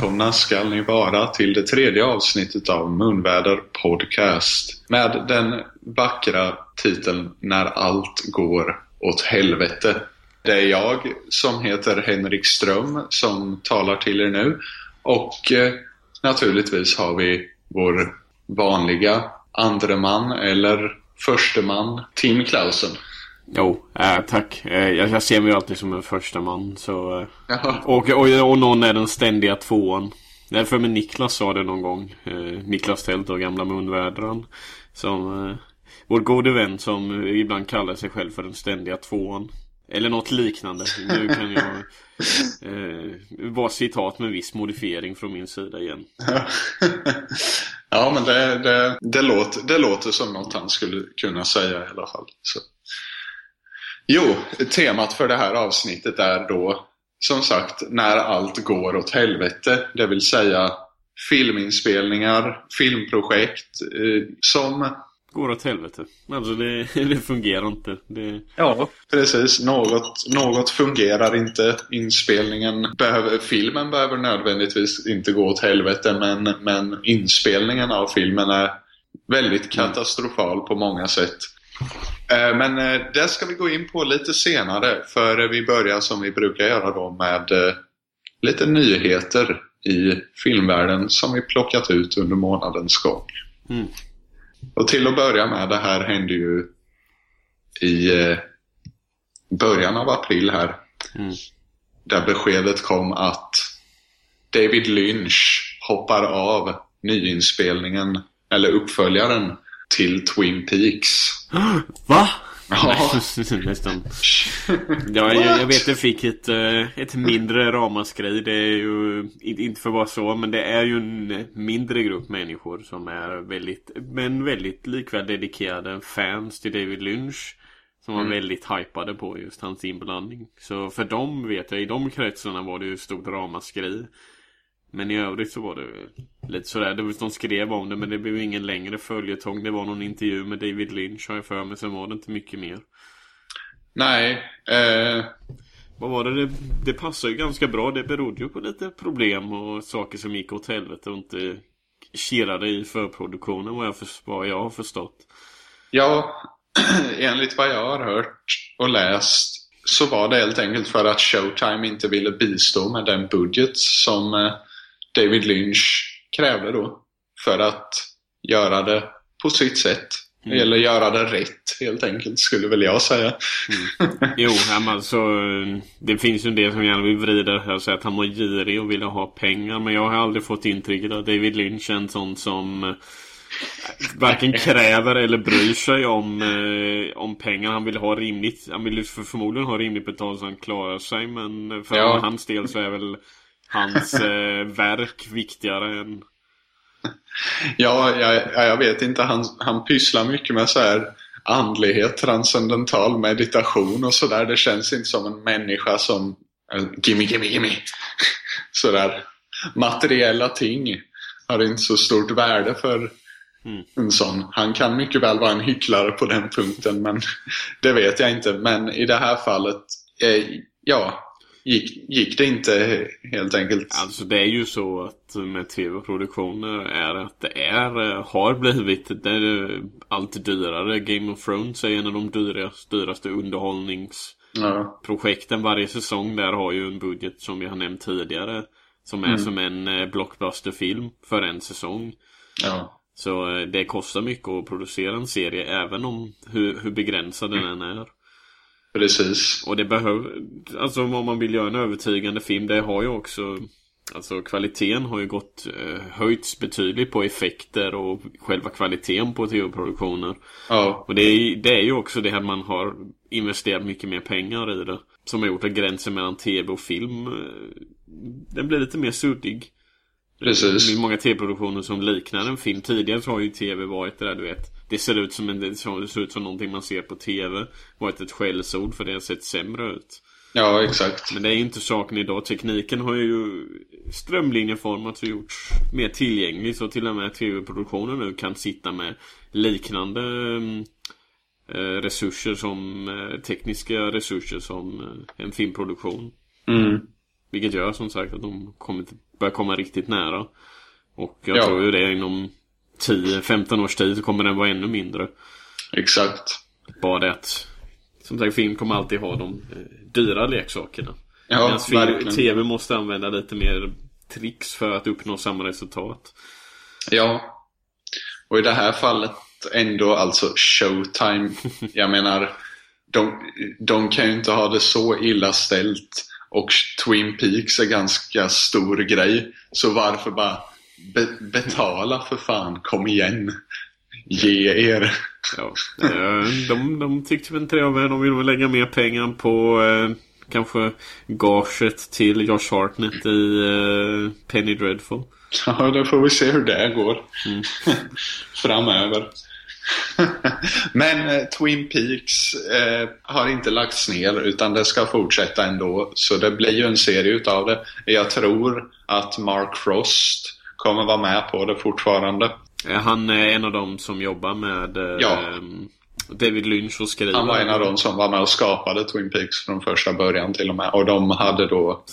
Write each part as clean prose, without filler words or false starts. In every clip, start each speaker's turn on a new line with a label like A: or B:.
A: välkomna ska ni vara till det 3:e avsnittet av Munväder Podcast med den vackra titeln När allt går åt helvete. Det är jag som heter Henrik Ström som talar till er nu och naturligtvis har vi vår vanliga andre man eller förste man, Tim Clausen.
B: Jo, tack. Jag ser mig alltid som en första man. Så, och någon är den ständiga tvåan. Därför med Niklas sa det någon gång. Niklas Tält och gamla munvädran. Som vår gode vän som ibland kallar sig själv för den ständiga tvåan. Eller något liknande. Nu kan jag vara citat med viss modifiering från min sida igen.
A: Ja, men det låter som något han skulle kunna säga i alla fall. Så. Jo, temat för det här avsnittet är då som sagt när allt går åt helvete. Det vill säga filminspelningar, filmprojekt som
B: går åt helvete. Alltså det fungerar inte.
A: Ja, precis. Något fungerar inte. Filmen behöver nödvändigtvis inte gå åt helvete, men inspelningen av filmen är väldigt katastrofal på många sätt. Men det ska vi gå in på lite senare, för vi börjar som vi brukar göra då med lite nyheter i filmvärlden som vi plockat ut under månadens gång. Och till att börja med, det här hände ju i början av april här. Där beskedet kom att David Lynch hoppar av nyinspelningen eller uppföljaren till Twin Peaks.
B: Va?
A: Ja.
B: Nästan. Ja, jag vet att jag fick ett mindre ramaskri. Det är ju inte för att vara så, men det är ju en mindre grupp människor som är väldigt likväl dedikerade fans till David Lynch, som var väldigt hypade på just hans inblandning. Så för dem vet jag, i de kretsarna var det ju stort ramaskri. Men i övrigt så var det lite sådär. De skrev om det, men det blev ingen längre följetong. Det var någon intervju med David Lynch, har jag för mig. Sen var det inte mycket mer.
A: Nej.
B: Vad var det? Det passade ju ganska bra. Det berodde ju på lite problem och saker som gick åt helvete och inte kirrade i förproduktionen, vad jag har förstått.
A: Ja, enligt vad jag har hört och läst så var det helt enkelt för att Showtime inte ville bistå med den budget som David Lynch krävde då för att göra det på sitt sätt. Eller göra det rätt helt enkelt, skulle väl jag säga.
B: Jo, alltså det finns ju en del som gärna vill vrida här och säga att han var girig och ville ha pengar. Men jag har aldrig fått intrycket att David Lynch är en sån som varken kräver eller bryr sig om pengar. Han vill ha rimligt. Han vill förmodligen ha rimligt betalt så han klarar sig. Men för hans del så är väl hans verk viktigare än...
A: Ja, jag vet inte. Han pysslar mycket med så här andlighet, transcendental meditation och sådär. Det känns inte som en människa som gimme. Sådär. Materiella ting har inte så stort värde för en sån. Han kan mycket väl vara en hycklare på den punkten, men det vet jag inte. Men i det här fallet, gick det inte helt enkelt.
B: Alltså det är ju så att med tv-produktioner är att det har blivit allt dyrare. Game of Thrones är en av de dyraste underhållningsprojekten. Varje säsong där har ju en budget som vi har nämnt tidigare, som är som en blockbusterfilm för en säsong. Ja. Så det kostar mycket att producera en serie, även om hur begränsad den är.
A: Precis.
B: Och det alltså om man vill göra en övertygande film, det har ju också, alltså kvaliteten har ju höjts betydligt på effekter och själva kvaliteten på tv-produktioner.
A: Ja.
B: Och det är ju också det här man har investerat mycket mer pengar i det, som har gjort att gränsen mellan tv och film den blir lite mer suddig.
A: Precis.
B: Det är många tv-produktioner som liknar en film. Tidigare så har ju tv varit det där, du vet. Det ser ut som någonting man ser på tv. Varit ett skällsord för det har sett sämre ut.
A: Ja, exakt.
B: Men det är ju inte saken idag. Tekniken har ju strömlinjeformat och gjorts mer tillgänglig. Så till och med tv-produktionen nu kan sitta med liknande resurser som tekniska resurser som en filmproduktion. Vilket gör som sagt att de börjar komma riktigt nära. Och jag tror ju det inom 10-15 års tid så kommer den vara ännu mindre.
A: Exakt.
B: Bara det att, som sagt, film kommer alltid ha de dyra leksakerna.
A: Ja,
B: medan tv måste använda lite mer tricks för att uppnå samma resultat.
A: Ja. Och i det här fallet ändå alltså Showtime. Jag menar, de kan ju inte ha det så illa ställt. Och Twin Peaks är ganska stor grej. Så varför bara betala för fan, kom igen. Ge er.
B: Ja, de tyckte väl inte det. De vill väl lägga mer pengar på kanske gaget till Josh Hartnett i Penny Dreadful.
A: Ja, då får vi se hur det går framöver. Men Twin Peaks har inte lagts ner, utan det ska fortsätta ändå. Så det blir ju en serie utav det. Jag tror att Mark Frost kommer vara med på det fortfarande.
B: Han är en av dem som jobbar med David Lynch och skriver.
A: Han var en av dem som var med och skapade Twin Peaks från första början till och med. Och de hade då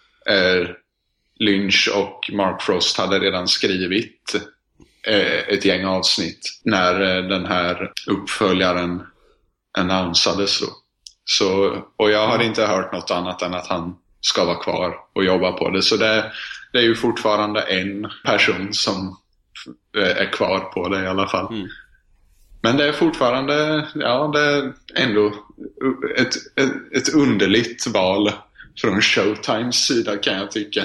A: Lynch och Mark Frost hade redan skrivit ett gäng avsnitt när den här uppföljaren annonsades då. Så, och jag har inte hört något annat än att han ska vara kvar och jobba på det. Så det är ju fortfarande en person som är kvar på det i alla fall. Men det är fortfarande, ja, det är ändå ett underligt val från Showtimes sida, kan jag tycka.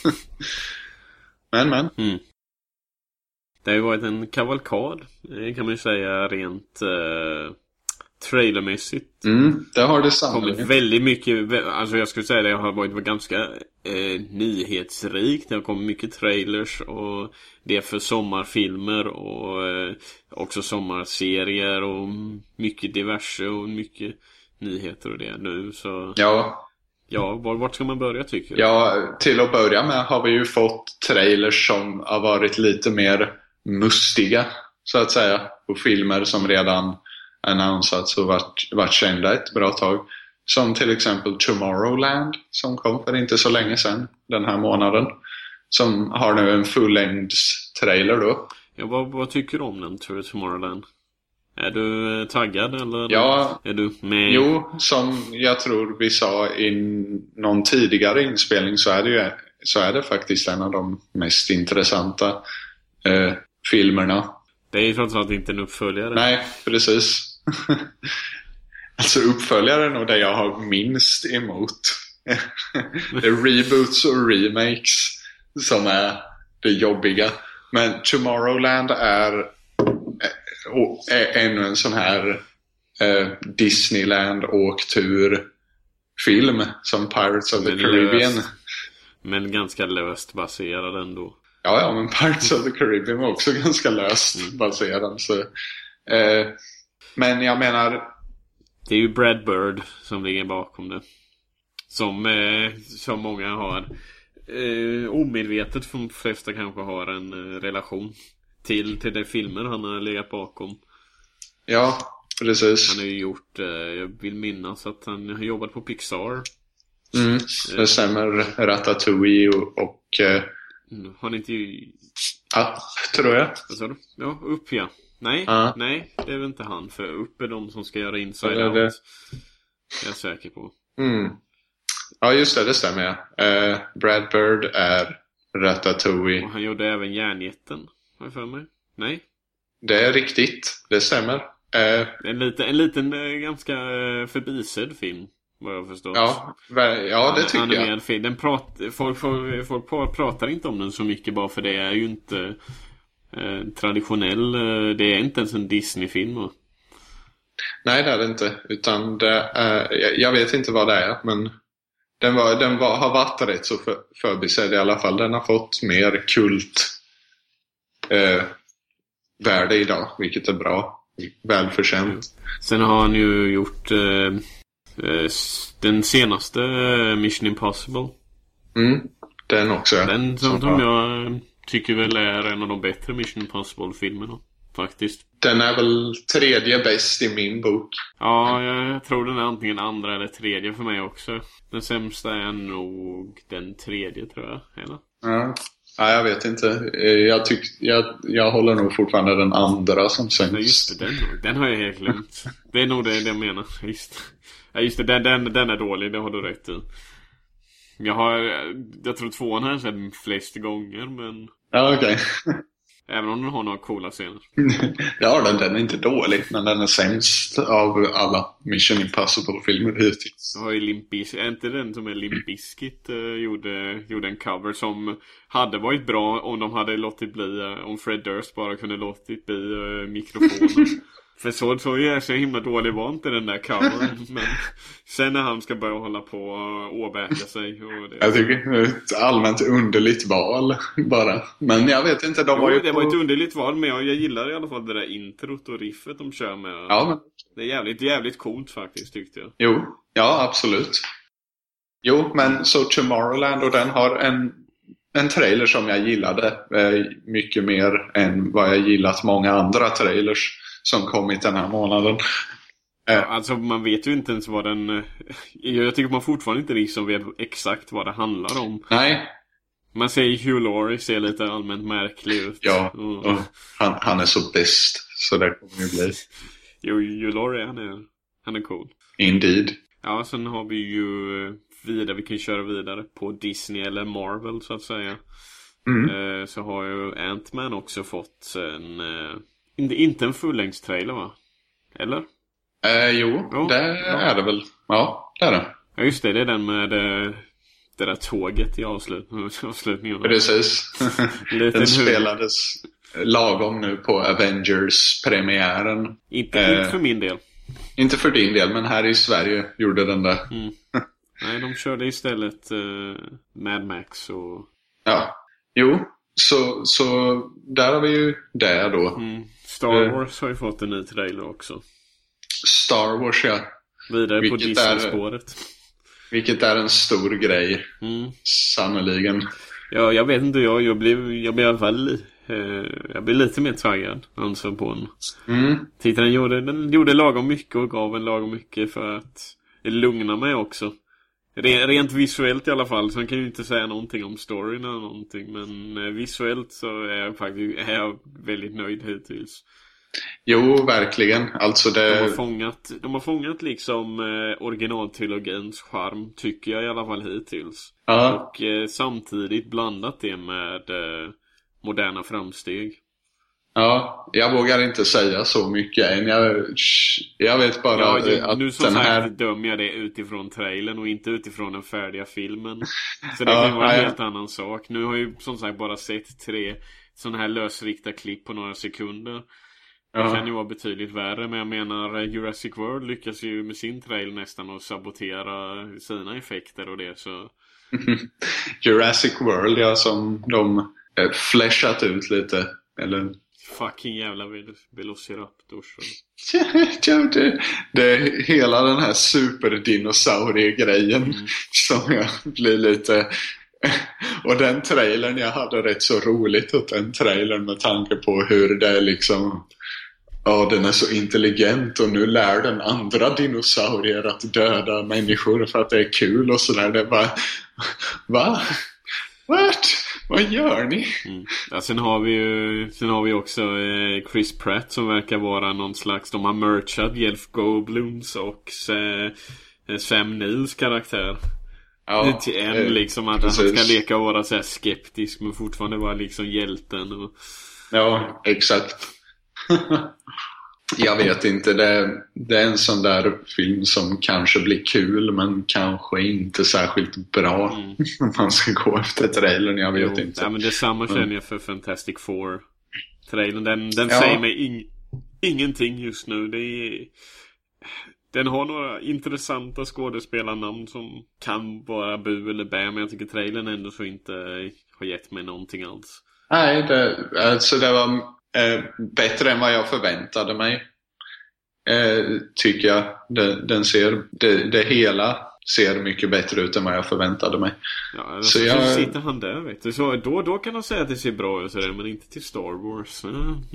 A: men.
B: Det har ju varit en kavalkad, kan man ju säga, rent trailermässigt.
A: Det har det sannolikt.
B: Kommit väldigt mycket, alltså jag skulle säga det har varit ganska nyhetsrikt. Det har kommit mycket trailers, och det är för sommarfilmer och också sommarserier och mycket diverse och mycket nyheter och det nu. Så ja, vart ska man börja, tycker du? Ja,
A: till att börja med har vi ju fått trailers som har varit lite mer mustiga, så att säga, och filmer som redan annonsats och varit kända ett bra tag. Som till exempel Tomorrowland, som kom för inte så länge sedan den här månaden. Som har nu en full-length-trailer då.
B: Ja, vad tycker du om den, Tomorrowland? Är du taggad eller är du med?
A: Jo, som jag tror vi sa i någon tidigare inspelning så är det faktiskt en av de mest intressanta filmerna.
B: Det är ju trots allt inte en uppföljare.
A: Nej, precis. Alltså uppföljaren och det jag har minst emot. Det är reboots och remakes som är det jobbiga. Men Tomorrowland är ännu en sån här Disneyland åktur-film som Pirates of the Caribbean.
B: Men ganska löst baserad ändå.
A: Ja, men Pirates of the Caribbean var också ganska löst baserad. Så, men jag menar...
B: Det är ju Brad Bird som ligger bakom det. Som många har omedvetet, för de flesta kanske har en relation till de filmer han har legat bakom.
A: Ja, precis.
B: Han har ju gjort, jag vill minnas att han har jobbat på Pixar.
A: Det stämmer. Ratatouille och
B: har ni inte
A: Up, tror jag.
B: Vad sa du? Ja, Upp, ja. Nej, det är väl inte han. För Upp är de som ska göra Inside Out. Det är jag säker på.
A: Ja, just det stämmer jag. Brad Bird är Ratatouille.
B: Och han gjorde även Järnjätten, har jag för mig. Nej?
A: Det är riktigt, det stämmer.
B: En liten ganska förbisedd film, vad jag förstått.
A: Ja, det tycker jag.
B: Film. Folk pratar inte om den så mycket, bara för det är ju inte traditionell. Det är inte ens en Disney-film.
A: Nej, det är det inte. Utan det är, jag vet inte vad det är, men har varit rätt så förbisedd i alla fall. Den har fått mer kult värde idag, vilket är bra. Välförtjänt.
B: Sen har han ju gjort den senaste Mission Impossible.
A: Den också.
B: Den som jag tycker väl är en av de bättre Mission Impossible-filmerna, faktiskt.
A: Den är väl tredje bäst i min bok.
B: Ja, jag tror den är antingen andra eller tredje för mig också. Den sämsta är nog den tredje, tror jag. Eller?
A: Ja. Ja, jag vet inte. Jag håller nog fortfarande den andra som sämst.
B: Ja, just det, den har jag helt glömt. Det är nog det jag menar. Just det, den är dålig, det har du rätt i. Jag tror tvåan har jag sett flest gånger, men...
A: Ja, okej.
B: Även om den har några coola scener.
A: Ja, den är inte dålig, men den är sämst av alla Mission Impossible-filmer hittills.
B: Jag har ju Limp Bizkit, är inte den som är Limp Bizkit gjorde en cover som hade varit bra om de hade låtit bli, om Fred Durst bara kunde låtit bli mikrofonen. För så är jag så himla dålig var inte den där covern. Men sen när han ska börja hålla på och åbäka sig och det.
A: Jag tycker det är ett allmänt underligt val bara. Men jag vet inte,
B: det var ett underligt val, men jag gillar i alla fall det där introt och riffet de kör med.
A: Ja, men...
B: Det är jävligt coolt faktiskt, tyckte jag.
A: Jo, ja absolut. Jo, men så Tomorrowland, och den har en trailer som jag gillade mycket mer än vad jag gillat många andra trailers som kommit den här månaden.
B: Ja, alltså man vet ju inte ens vad den... Jag tycker man fortfarande inte liksom vet exakt vad det handlar om.
A: Nej. Man
B: säger Hugh Laurie ser lite allmänt märklig ut.
A: Ja, och han är så bäst. Så det kommer ju bli.
B: Jo, Hugh Laurie han är cool.
A: Indeed.
B: Ja, sen har vi ju vi kan köra vidare på Disney eller Marvel så att säga. Så har ju Ant-Man också fått inte en fullängdstrailer, va? Eller?
A: Jo, det är det väl. Ja, det är det.
B: Ja, just det är den med det där tåget i avslutningen.
A: Precis. Den spelades lagom nu på Avengers-premiären.
B: Inte för min del.
A: Inte för din del, men här i Sverige gjorde den det.
B: Nej, de körde istället Mad Max och...
A: Ja, jo. Så där har vi ju det då.
B: Star Wars har ju fått en ny trailer också.
A: Star Wars, ja.
B: Vidare på Disney-spåret.
A: Vilket är en stor grej. Sannoliken.
B: Ja, jag vet inte. Jag blev i alla fall jag blev lite mer taggad alltså på den. Tittaren gjorde lagom mycket och gav en lagom mycket för att lugna mig också. Rent visuellt i alla fall. Så man kan ju inte säga någonting om storyn eller någonting. Men visuellt så är jag väldigt nöjd hittills.
A: Jo, verkligen. Alltså
B: de har fångat liksom originaltrilogins charm, tycker jag i alla fall hittills.
A: Ja.
B: Och samtidigt blandat det med moderna framsteg.
A: Ja, jag vågar inte säga så mycket än. Jag vet bara att
B: nu som
A: den
B: sagt
A: här...
B: dömer jag det utifrån trailern och inte utifrån den färdiga filmen. Så det kan vara en helt annan sak. Nu har jag ju som sagt bara sett 3 sådana här lösrikta klipp på några sekunder. Det kan ju vara betydligt värre, men jag menar Jurassic World lyckas ju med sin trailer nästan att sabotera sina effekter och det, så...
A: Jurassic World, ja, som de flashat ut lite, eller...
B: Fucking jävla velociraptors.
A: Det är hela den här superdinosaurie-grejen som jag blir lite... Och den trailern, jag hade rätt så roligt åt den trailern med tanke på hur det är liksom... Ja, den är så intelligent och nu lär den andra dinosaurier att döda människor för att det är kul och sådär. Det är bara... Va? What? Vad gör ni?
B: Ja, sen har vi också Chris Pratt som verkar vara någon slags... De har merchat Jeff Goldblums och Sam Neils karaktär.
A: Ja,
B: till en liksom att precis. Han ska leka och vara så här skeptisk men fortfarande vara liksom hjälten och...
A: Ja, exakt. Jag vet inte, det är en sån där film som kanske blir kul men kanske inte särskilt bra om man ska gå efter trailern, jag vet inte.
B: Ja, men detsamma känner jag för Fantastic Four trailern. Den säger mig ingenting just nu. Den har några intressanta skådespelarnamn som kan vara bu eller bä, men jag tycker trailern ändå så inte har gett mig någonting alls.
A: Nej, det var bättre än vad jag förväntade mig. Tycker jag. Den ser det hela ser mycket bättre ut än vad jag förväntade mig.
B: Ja, så sitter han där, vet du. Så då kan han säga att det ser bra ut så där, men inte till Star Wars.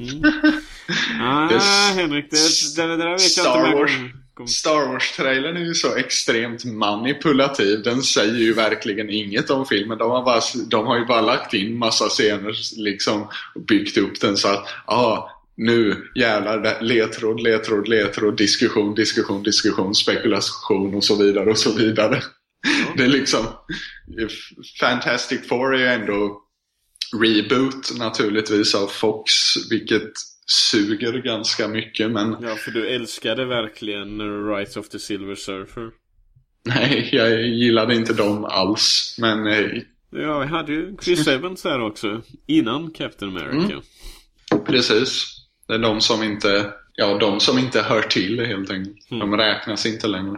B: Henrik, det där vet
A: Star
B: jag
A: Wars.
B: inte.
A: Star Wars-trailern är ju så extremt manipulativ. Den säger ju verkligen inget om filmen. De har ju bara lagt in massa scener liksom, och byggt upp den så att nu jävlar, ledtråd, diskussion, spekulation och så vidare och så vidare. Ja. Det är liksom Fantastic Four är ju ändå reboot naturligtvis av Fox, vilket suger ganska mycket, men...
B: Ja, för du älskade verkligen Rise of the Silver Surfer.
A: Nej, jag gillade inte dem alls, men...
B: Ja, vi hade ju Chris Evans här också, innan Captain America.
A: Precis. Det är de som inte hör till helt enkelt. De räknas inte längre.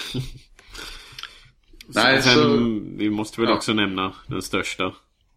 B: Nej, vi måste väl också nämna den största.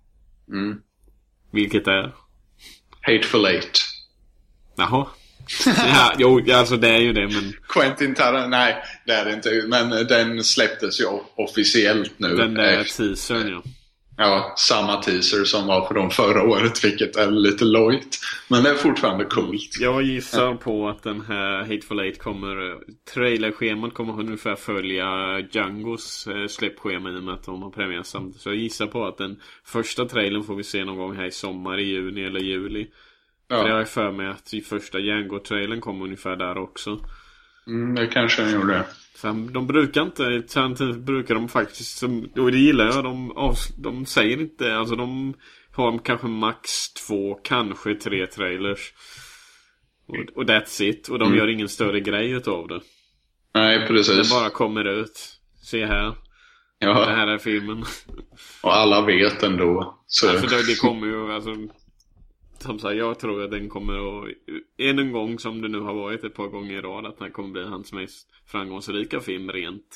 B: Vilket är?
A: Hateful Eight.
B: Jaha. Alltså det är ju det, men...
A: Quentin Tarantino, nej, det är det inte. Men den släpptes ju officiellt nu.
B: Den där teasern, ja.
A: Ja, samma teaser som var från förra året, vilket är lite lojt. Men det är fortfarande coolt.
B: Jag gissar på att den här Hateful Eight trailerschemat kommer ungefär följa Djangos släppschema i och med att de har premiär samtidigt. Så jag gissar på att den första trailern får vi se någon gång här i sommar, i juni eller juli. Ja. För jag är för mig att i första Django-trailern kommer ungefär där också.
A: Det kanske jag gjorde.
B: För de brukar de faktiskt, och det gillar jag, de säger inte, alltså de har kanske max 2, kanske 3 trailers. Och that's it. Och de gör ingen större grej utav det.
A: Nej, precis.
B: Det bara kommer ut. Se här. Ja. Det här är filmen.
A: Och alla vet ändå. Så.
B: Alltså det kommer ju, alltså... Som sagt, jag tror att den kommer att, än en gång som det nu har varit ett par gånger i rad, att den kommer bli hans mest framgångsrika film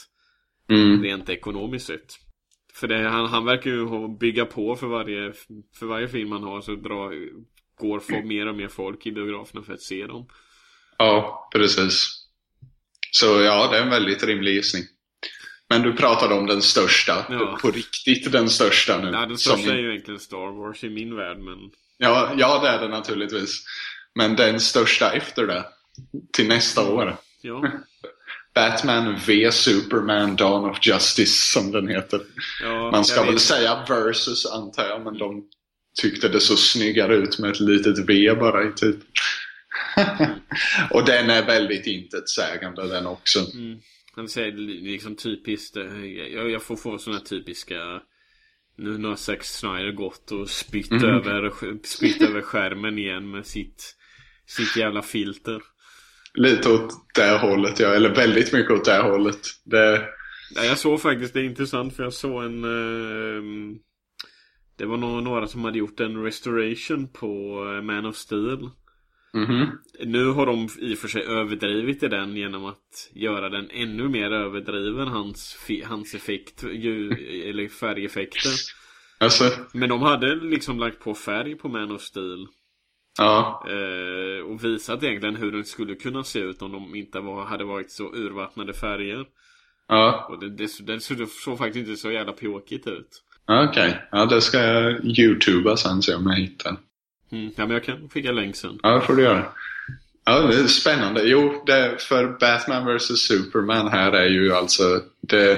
B: rent ekonomiskt sett. För det, han verkar ju bygga på för varje film han har, så går för mer och mer folk i biograferna för att se dem.
A: Ja, precis. Så ja, det är en väldigt rimlig gissning. Men du pratade om den största, på riktigt den största nu.
B: Ja, den största är ju egentligen Star Wars i min värld, men...
A: Ja, det är det naturligtvis. Men den största efter det, till nästa år.
B: Ja.
A: Batman v Superman Dawn of Justice, som den heter. Ja, man ska väl säga versus, antar jag, men de tyckte det så snyggare ut med ett litet V bara i typ. Och den är väldigt intetsägande den också.
B: Han säger liksom typiskt, jag får få såna typiska... Nu har Zack Snyder gått och spytt över skärmen igen med sitt jävla filter. Lite
A: åt det hållet, ja. Eller väldigt mycket åt det hållet.
B: Ja, jag såg faktiskt, det är intressant, för jag såg det var några som hade gjort en restoration på Man of Steel. Nu har de i och för sig överdrivit i den genom att göra den ännu mer överdriven, hans effekt, eller färgeffekter. Alltså. Men de hade liksom lagt på färg på Man of Steel.
A: Ja.
B: Och visat egentligen hur den skulle kunna se ut om de inte hade varit så urvattnade färger.
A: Ja.
B: Och den såg faktiskt inte så jävla pjåkigt ut.
A: Okej. Ja, det ska jag YouTubea sen så jag hittar.
B: Ja, men jag kan skicka länk sen.
A: Ja, det får du göra. Ja, det är spännande. Jo, för Batman vs Superman här är ju alltså det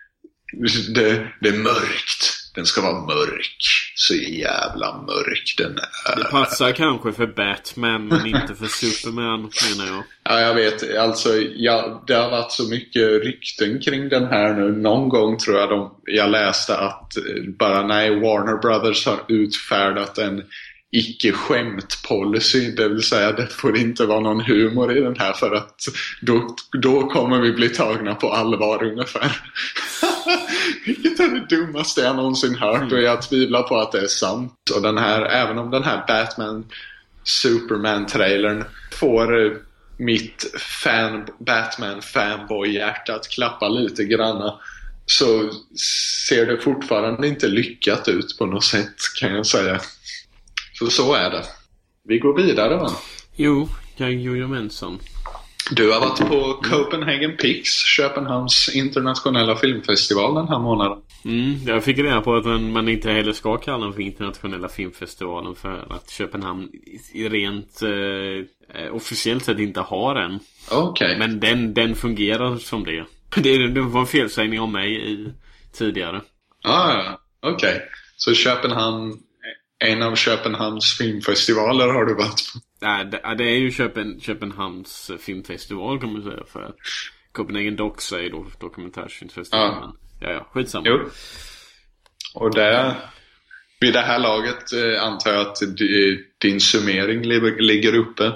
A: är mörkt. Den ska vara mörk. Så jävla mörk den är.
B: Det passar kanske för Batman, men inte för Superman, menar jag.
A: Ja, jag vet. Alltså, det har varit så mycket rykten kring den här nu. Någon gång tror jag läste att Warner Brothers har utfärdat en icke-skämt-policy, det vill säga det får inte vara någon humor i den här, för att då kommer vi bli tagna på allvar ungefär. Vilket är det dummaste jag någonsin hört, och jag tvivlar på att det är sant. Och även om den här Batman Superman-trailern får mitt Batman-fanboy-hjärta att klappa lite granna, så ser det fortfarande inte lyckat ut på något sätt, kan jag säga. Så är det. Vi går vidare, va?
B: Jo, jag Mensson.
A: Du har varit på Copenhagen Pix, Köpenhamns internationella filmfestival den här månaden.
B: Jag fick reda på att man inte heller ska kalla den för internationella filmfestivalen för att Köpenhamn rent officiellt sett inte har en.
A: Okej.
B: Men den fungerar som det. Det var en felsägning om mig tidigare.
A: Okej. Så Köpenhamn, en av Köpenhamns filmfestivaler har du varit på?
B: Nej, det är ju Köpenhamns filmfestival kan man säga, för Copenhagen Docs är då dokumentärsfilmfestivalen. Ja, skitsamma.
A: Jo. Och vid det här laget antar jag att din summering ligger uppe.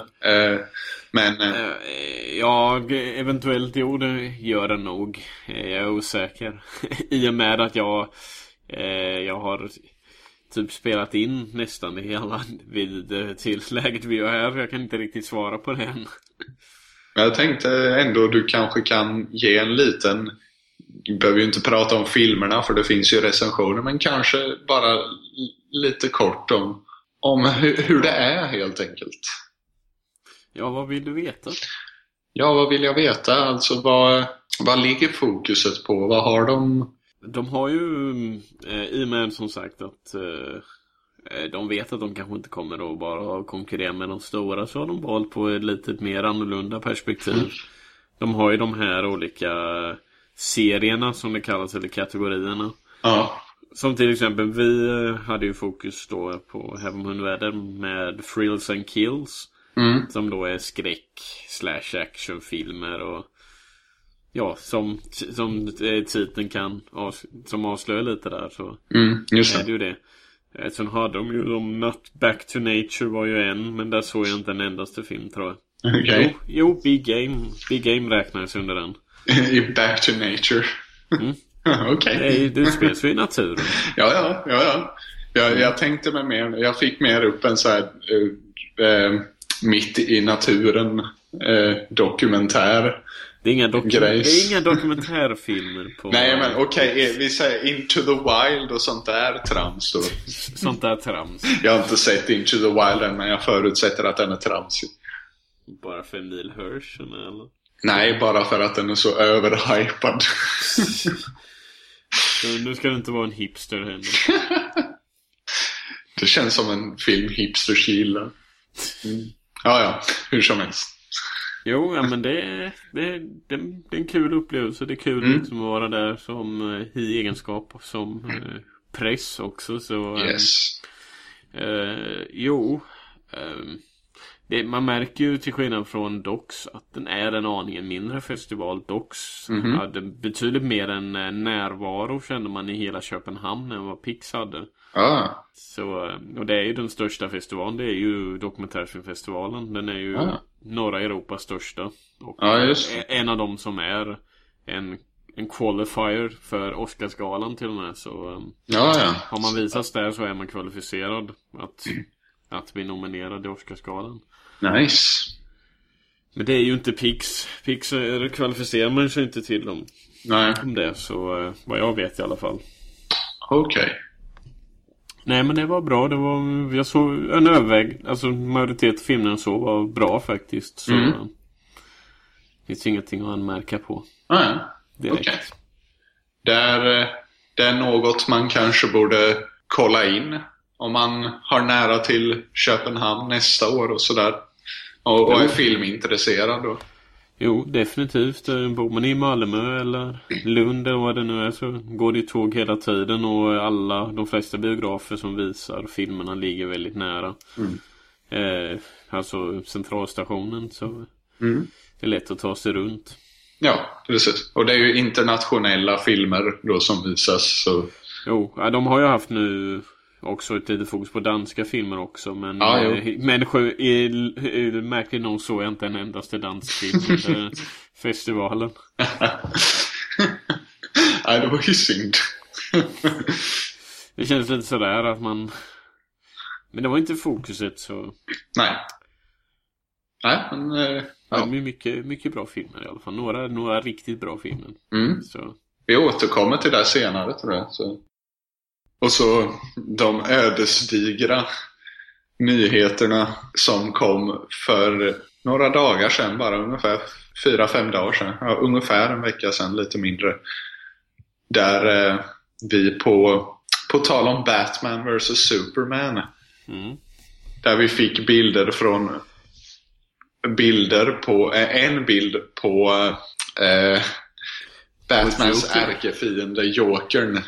B: Jag eventuellt det gör den nog. Jag är osäker. I och med att jag har typ spelat in nästan det hela vid läget vi är här. Jag kan inte riktigt svara på det än.
A: Jag tänkte ändå du kanske kan ge en liten... Du behöver ju inte prata om filmerna för det finns ju recensioner, men kanske bara lite kort om hur det är helt enkelt.
B: Ja, vad vill du veta?
A: Ja, vad vill jag veta? Alltså vad ligger fokuset på? Vad har de?
B: De har ju i och med som sagt att de vet att de kanske inte kommer att bara konkurrera med de stora, så har de valt på ett lite mer annorlunda perspektiv. De har ju de här olika serierna som det kallas, eller kategorierna.
A: Ja.
B: Som till exempel vi hade ju fokus då på Heaven and Weather med Thrills and Kills. Som då är skräck/actionfilmer och ja, som titeln kan som avslöjar lite där, så
A: just det.
B: är det ju det. Sen hade de ju Not Back to Nature var ju en, men där såg jag inte en endaste film tror jag.
A: Okay.
B: Jo, Big Game räknas under den.
A: I Back to Nature. Okej.
B: Det utspelas ju i naturen.
A: Ja. Jag tänkte mig mer, jag fick mer upp en så här mitt i naturen dokumentär.
B: Det är inga dokumentärfilmer på...
A: Nej, men okej, vi säger Into the Wild och sånt där trams då.
B: Sånt där trams.
A: Jag har inte sett Into the Wild än, men jag förutsätter att den är tramsig.
B: Bara för Neil Hirsch eller?
A: Nej, bara för att den är så överhypad.
B: Så nu ska det inte vara en hipster heller.
A: Det känns som en film hipsters gillar. Ja, hur som helst.
B: Jo, ja, men det är en kul upplevelse. Det är kul liksom att vara där som i egenskap som press också. Så,
A: yes.
B: Man märker ju till skillnad från Docs att den är en aningen mindre festival. Docs hade betydligt mer en närvaro, kände man, i hela Köpenhamn än vad Pix hade. Så, och det är ju den största festivalen. Det är ju dokumentärfilmfestivalen. Den är ju norra Europas största. Och en av dem som är en qualifier för Oscarsgalan till och med. Så har man visats där så är man kvalificerad att bli nominerad i Oscarsgalan.
A: Nice.
B: Men det är ju inte Pix. Pix kvalificerar man sig inte till dem.
A: Nej.
B: Om det, så vad jag vet i alla fall.
A: Okej.
B: Nej, men det var bra. Jag såg en alltså majoritet av filmen så var bra faktiskt. Så det finns ingenting att anmärka på.
A: Okej. Det är något man kanske borde kolla in om man har nära till Köpenhamn nästa år och sådär. Och är filmintresserad då.
B: Jo, definitivt. Bor man i Malmö eller Lund eller vad det nu är, så går det tåg hela tiden. Och de flesta biografer som visar filmerna ligger väldigt nära. Alltså centralstationen, så det är lätt att ta sig runt.
A: Ja, precis. Och det är ju internationella filmer då som visas. Så.
B: Jo, de har ju haft nu också ett litet fokus på danska filmer också. Men människor är märkligt nog så jag inte en endaste dansk film festivalen.
A: Nej, det var ju synd.
B: Det känns lite sådär att man... Men det var inte fokuset så...
A: Nej, men...
B: Det är mycket bra filmer i alla fall. Några riktigt bra filmer. Så.
A: Vi återkommer till det senare, tror jag. Så. Och så de ödesdigra nyheterna som kom för några dagar sedan, bara ungefär 4-5 dagar sedan. Ja, ungefär en vecka sedan, lite mindre. Där vi på tal om Batman vs Superman. Där vi fick bilder på en bild på Batmans ärkefiende Jokern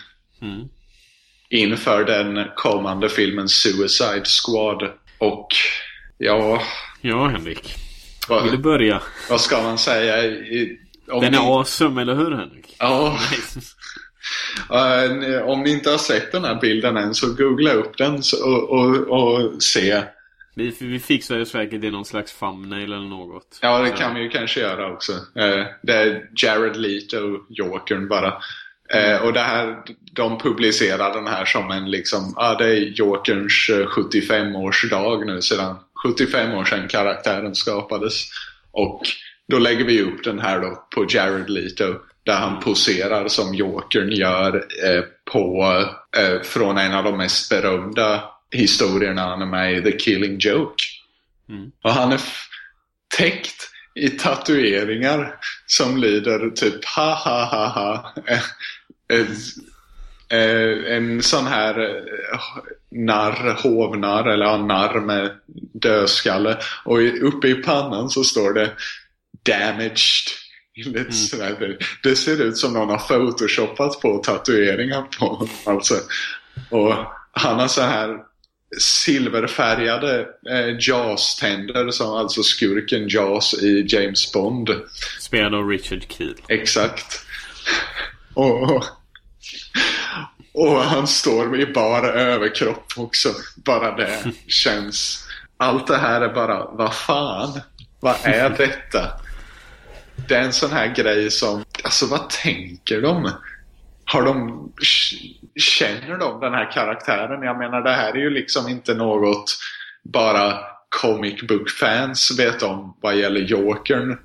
A: inför den kommande filmen Suicide Squad. Och ja,
B: Henrik, vill du börja?
A: Vad ska man säga?
B: Den är awesome, eller hur, Henrik?
A: Ja. Om ni inte har sett den här bilden än, så googla upp den och se.
B: Vi fixar ju säkert i någon slags thumbnail eller något.
A: Ja, det kan vi ju kanske göra också. Det är Jared Leto, Jokern bara. Och det här, de publicerar den här som en liksom, det är Jokerns 75-årsdag nu, sedan 75 år sedan karaktären skapades. Och då lägger vi upp den här då på Jared Leto, där han poserar som Jokern gör från en av de mest berömda historierna han är med i, The Killing Joke. Och han är täckt i tatueringar som lyder typ ha ha ha ha. En sån här hovnar eller narr med dödskalle, och uppe i pannan så står det damaged. Det ser ut som någon har photoshoppat på tatueringar på, alltså. Och han har så här silverfärgade Jaws-tänder, som alltså skurken Jaws i James Bond,
B: spelad av Richard Kiel.
A: Exakt. Och han står i bara överkropp också. Bara det känns. Allt det här är bara, vad fan? Vad är detta? Det är en sån här grej som, alltså vad tänker de? Känner de den här karaktären? Jag menar, det här är ju liksom inte något bara comic book fans vet om vad gäller Jokern.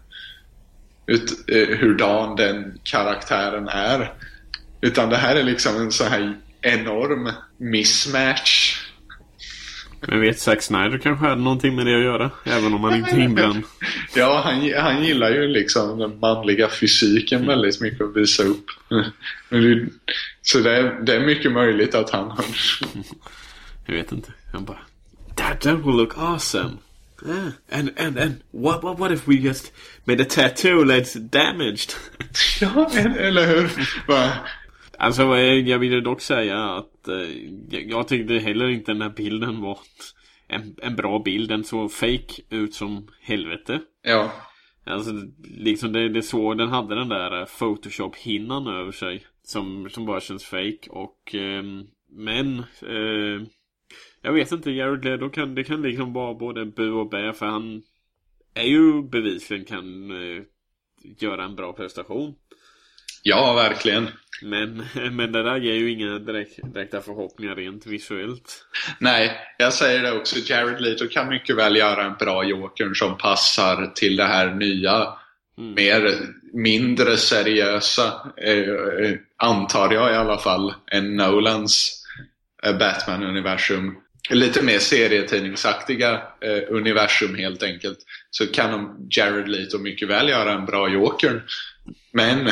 A: Hurdan den karaktären är. Utan det här är liksom en så här enorm mismatch.
B: Men vet, Zack Snyder kanske hade någonting med det att göra, även om han inte är inblandad.
A: Ja, han gillar ju liksom den manliga fysiken väldigt mycket att visa upp. Så det är mycket möjligt att han har...
B: Jag vet inte. Han bara, that will look awesome. And what if we just made a tattoo that's damaged?
A: Ja, eller hur?
B: Alltså, jag ville dock säga att jag tyckte heller inte den här bilden var en bra bild. Den såg fake ut som helvete.
A: Ja.
B: Alltså, liksom det såg, den hade den där Photoshop-hinnan över sig som bara känns fake. Och men jag vet inte, Jared Leto det kan liksom vara både bu och bä, för han är ju bevisligen kan göra en bra prestation.
A: Ja, verkligen.
B: Men det där ger ju inga direkta förhoppningar rent visuellt.
A: Nej, jag säger det också. Jared Leto kan mycket väl göra en bra Joker som passar till det här nya, mindre seriösa, antar jag i alla fall, än Nolans Batman-universum. Lite mer serietidningsaktiga universum helt enkelt. Så kan Jared Leto mycket väl göra en bra Joker. Men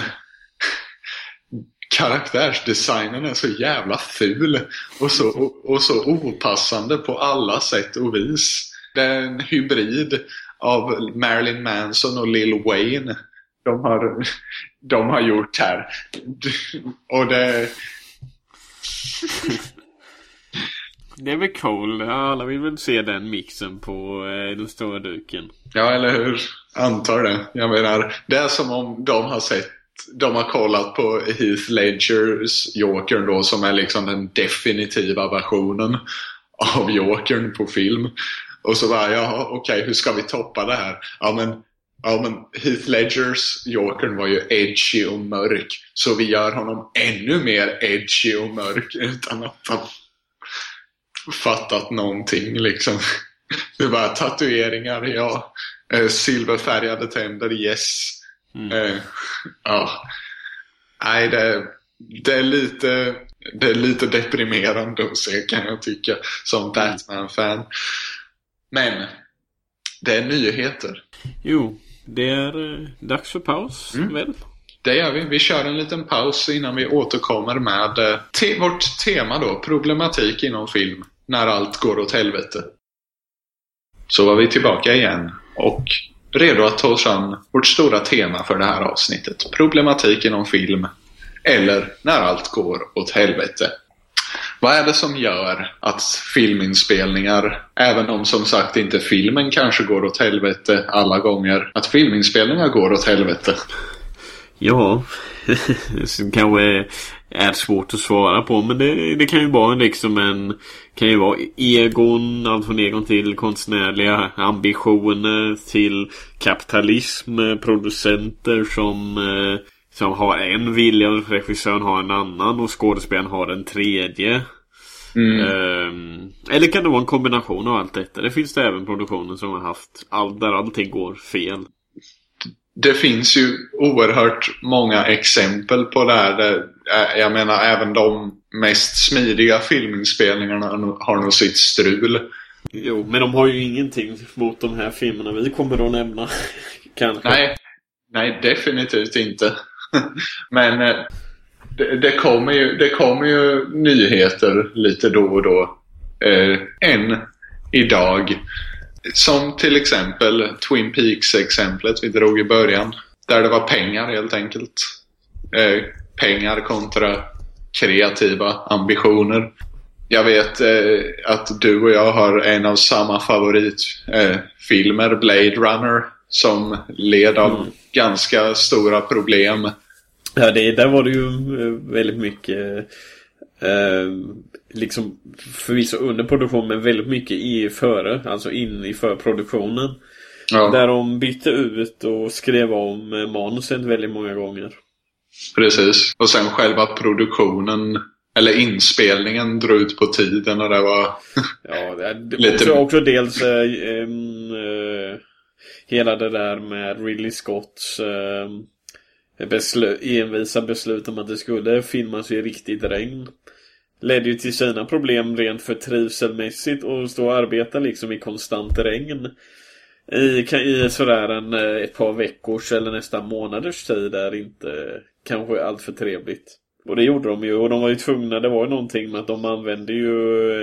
A: karaktärsdesignen är så jävla ful och så opassande på alla sätt och vis. Det är en hybrid av Marilyn Manson och Lil Wayne de har gjort här. Och det
B: är väl cool. Alla vill väl se den mixen på den stora duken.
A: Ja, eller hur? Antar det. Jag menar, det är som om de har kollat på Heath Ledgers Jokern då, som är liksom den definitiva versionen av Jokern på film. Och så bara, okej, hur ska vi toppa det här? Ja men Heath Ledgers Jokern var ju edgy och mörk, så vi gör honom ännu mer edgy och mörk utan att ha fattat någonting liksom. Det var tatueringar, ja. Silverfärgade tänder, yes. Ja. Nej, det är lite deprimerande att se, kan jag tycka, som Batman-fan. Men Det är nyheter.
B: Jo, det är dags för paus, väl?
A: Det gör vi. Vi kör en liten paus innan vi återkommer med vårt tema då. Problematik inom film. När allt går åt helvete. Så var vi tillbaka igen. Och redo att ta oss an vårt stora tema för det här avsnittet. Problematik inom film. Eller när allt går åt helvete. Vad är det som gör att filminspelningar, även om som sagt inte filmen kanske går åt helvete alla gånger, att filminspelningar går åt helvete?
B: Ja, det kanske är svårt att svara på, men det kan ju vara liksom kan ju vara egon, allt från egon till konstnärliga ambitioner till kapitalism, producenter som har en vilja och regissören har en annan och skådespelaren har en tredje. Eller kan det vara en kombination av allt detta? Det finns det även produktioner som har haft där allting går fel.
A: Det finns ju oerhört många exempel på det här. Jag menar, även de mest smidiga filminspelningarna har nog sitt strul.
B: Jo, men de har ju ingenting mot de här filmerna vi kommer att nämna. Kanske.
A: Nej, definitivt inte. Men det kommer ju nyheter lite då och då. Än idag. Som till exempel Twin Peaks-exemplet vi drog i början. Där det var pengar helt enkelt. Pengar kontra kreativa ambitioner. Jag vet att du och jag har en av samma favoritfilmer, Blade Runner, som led av ganska stora problem.
B: Ja, där var det ju väldigt mycket liksom förvisso under produktion, men väldigt mycket alltså in i förproduktionen. Ja. Där de bytte ut och skrev om manuset väldigt många gånger.
A: Precis. Och sen själva produktionen eller inspelningen drog ut på tiden och det var
B: ja, det också dels hela det där med Ridley Scotts envisa beslut om att det skulle filmas i riktigt regn ledde ju till sina problem rent för trivselmässigt och stå och arbeta liksom i konstant regn i sådär ett par veckors eller nästan månaders tid är inte kanske allt för trevligt. Och det gjorde de ju, och de var ju tvungna, det var ju någonting med att de använde ju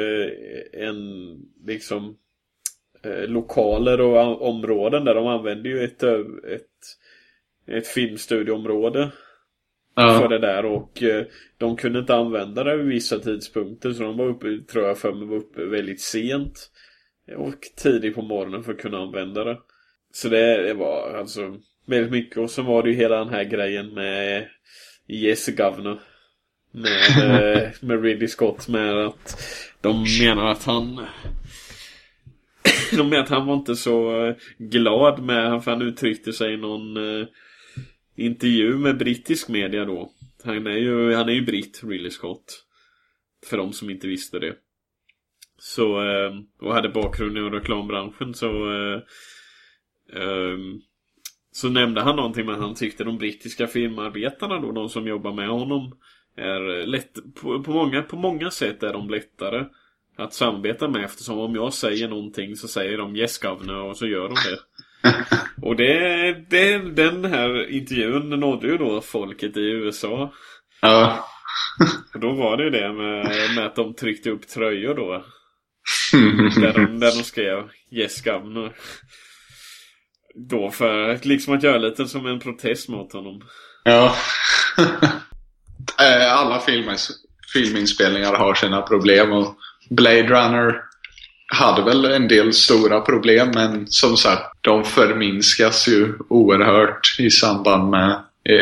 B: lokaler och områden där de använde ju ett filmstudieområde för det där, och de kunde inte använda det vid vissa tidpunkter, så de var uppe, tror jag för mig, var uppe väldigt sent och tidigt på morgonen för att kunna använda det. Så det var alltså väldigt mycket. Och så var det ju hela den här grejen med Yes Governor med Ridley Scott, med att de menar att han var inte så glad med, för han uttryckte sig i någon intervju med brittisk media då. Han är ju britt, Ridley Scott, för de som inte visste det. Så och hade bakgrund i reklambranschen, så nämnde han någonting med att han tyckte de brittiska filmarbetarna då, de som jobbar med honom, är lätt på många sätt är de lättare att samarbeta med, eftersom om jag säger någonting så säger de yes governor och så gör de det. Och den här intervjun nådde ju då folket i USA.
A: Ja.
B: Och då var det ju det med att de tryckte upp tröjor då. där de skrev yes governor. Då för liksom att göra lite som en protest mot honom.
A: Ja. Alla filminspelningar har sina problem, och Blade Runner hade väl en del stora problem, men som sagt, de förminskas ju oerhört i samband med,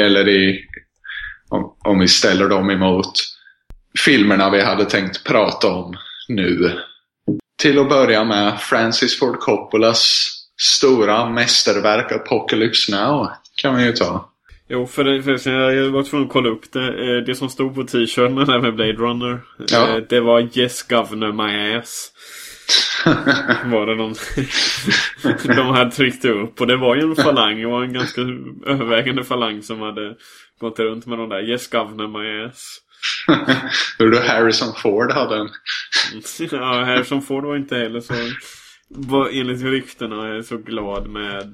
A: om vi ställer dem emot filmerna vi hade tänkt prata om nu. Till att börja med Francis Ford Coppolas stora mästerverk Apocalypse Now kan vi ju ta.
B: Jo, för jag var tvungen att kolla upp det. Det som stod på t-shirten med Blade Runner, det var yes governor my ass. Var det de hade tryckt upp. Och det var ju en falang, det var en ganska övervägande falang som hade gått runt med de där yes governor my ass.
A: Hur då Harrison Ford hade en.
B: Ja, Harrison Ford var inte heller så enligt ryktena är så glad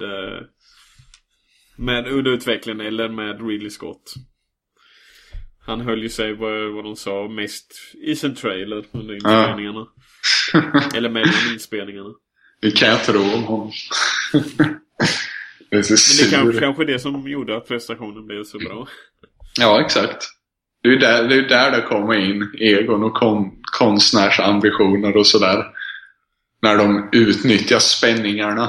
B: med utvecklingen eller med Ridley Scott. Han höll ju sig vad de sa mest i sin trailer under inspelningarna. Eller mellan inspelningarna.
A: Det kan jag tro om honom.
B: Men det är kanske det som gjorde att prestationen blev så bra.
A: Ja, exakt. Det är ju där det kommer in egon och konstnärsambitioner och sådär. När de utnyttjar spänningarna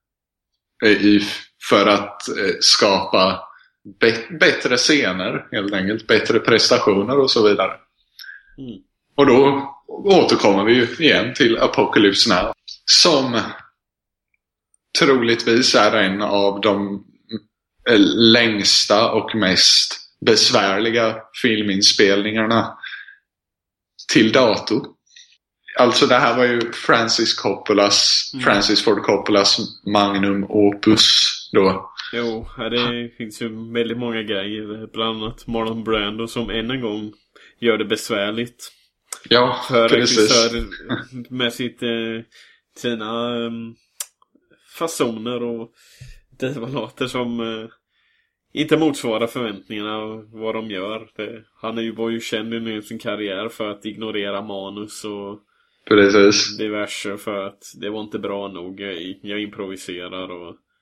A: för att skapa bättre scener, helt enkelt. Bättre prestationer och så vidare. Och då återkommer vi ju igen till Apocalypse Now. Som troligtvis är en av de längsta och mest besvärliga filminspelningarna till dator. Alltså det här var ju Francis Ford Coppolas magnum opus då.
B: Jo, det finns ju väldigt många grejer. Bland annat Marlon Brando som än en gång gör det besvärligt.
A: Ja,
B: för
A: precis.
B: Med sina fasoner och devalater som inte motsvarar förväntningarna av vad de gör. Han var ju känd i sin karriär för att ignorera manus och
A: precis.
B: Diverse för att det var inte bra nog. Jag improviserar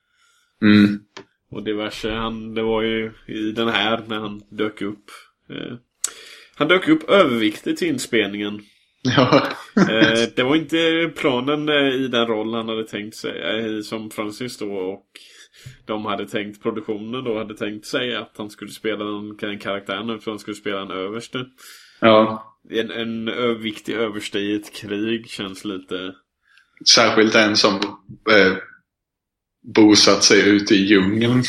B: och diverse. Det var ju i den här när han dök upp. Han dök upp överviktig till inspelningen.
A: Ja.
B: Det var inte planen i den roll han hade tänkt sig som Francis då, och de hade tänkt, produktionen då hade tänkt sig att han skulle spela en karaktär nu, för han skulle spela en överste.
A: Ja.
B: En överviktig överste i ett krig känns lite...
A: Särskilt en som bosatt sig ute i djungeln.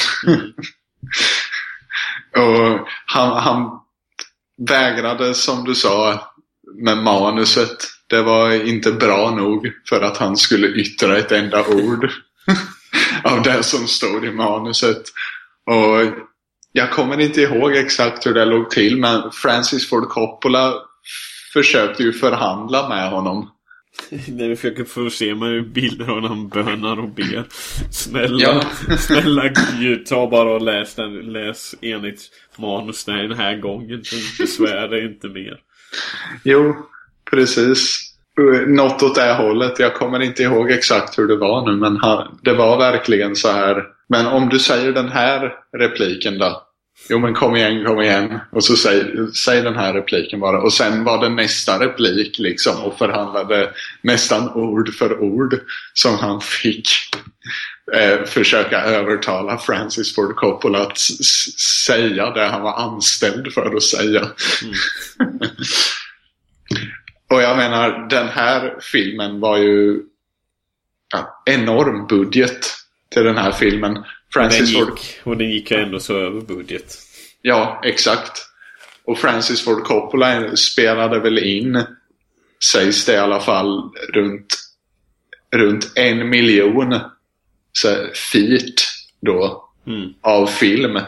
A: Och han vägrade, som du sa, med manuset. Det var inte bra nog för att han skulle yttra ett enda ord av det som stod i manuset. Och jag kommer inte ihåg exakt hur det låg till, men Francis Ford Coppola försökte ju förhandla med honom.
B: När vi försöker få se med bilder av honom bönar och ber. Snälla Gud, ta bara och läs enligt manus den här gången. Besvär dig inte mer.
A: Jo, precis. Något åt det hållet. Jag kommer inte ihåg exakt hur det var nu, men det var verkligen så här. Men om du säger den här repliken då? Jo, men kom igen. Och så säg den här repliken bara. Och sen var det nästa replik liksom, och förhandlade nästan ord för ord som han fick försöka övertala Francis Ford Coppola att säga det han var anställd för att säga. Och jag menar, den här filmen var ju enorm budget till den här filmen.
B: Och den gick ändå så över budget.
A: Ja, exakt. Och Francis Ford Coppola spelade väl in, sägs det i alla fall, runt 1 miljon feet då av film.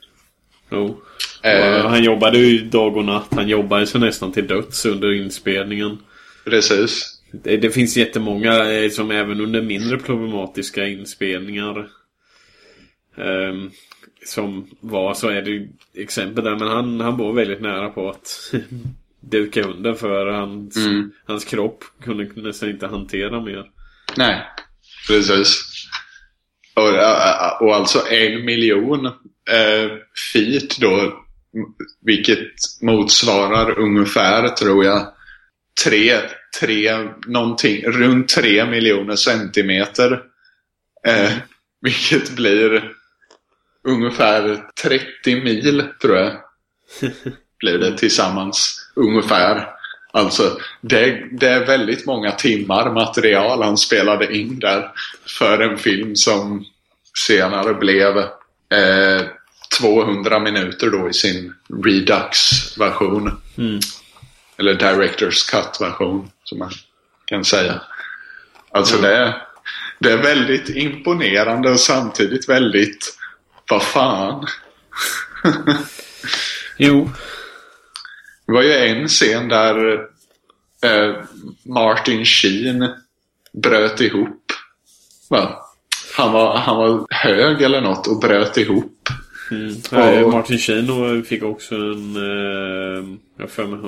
B: Han jobbade ju dag och natt. Han jobbade så nästan till döds under inspelningen.
A: Precis.
B: Det finns jättemånga som även under mindre problematiska inspelningar som var, så är det exempel där, men han var väldigt nära på att duka under, för hans kropp kunde nästan inte hantera mer.
A: Nej, precis. Och alltså 1 miljon feet då, vilket motsvarar ungefär, tror jag, runt 3 miljoner centimeter, vilket blir ungefär 30 mil, tror jag blir det tillsammans ungefär. Alltså det är väldigt många timmar material han spelade in där för en film som senare blev 200 minuter då i sin Redux-version. Eller Director's Cut-version, som man kan säga. Alltså det är väldigt imponerande och samtidigt väldigt, vad fan.
B: Jo.
A: Det var ju en scen där Martin Sheen bröt ihop. Va? Han var hög eller något och bröt ihop.
B: Martin Sheen fick också en jag för mig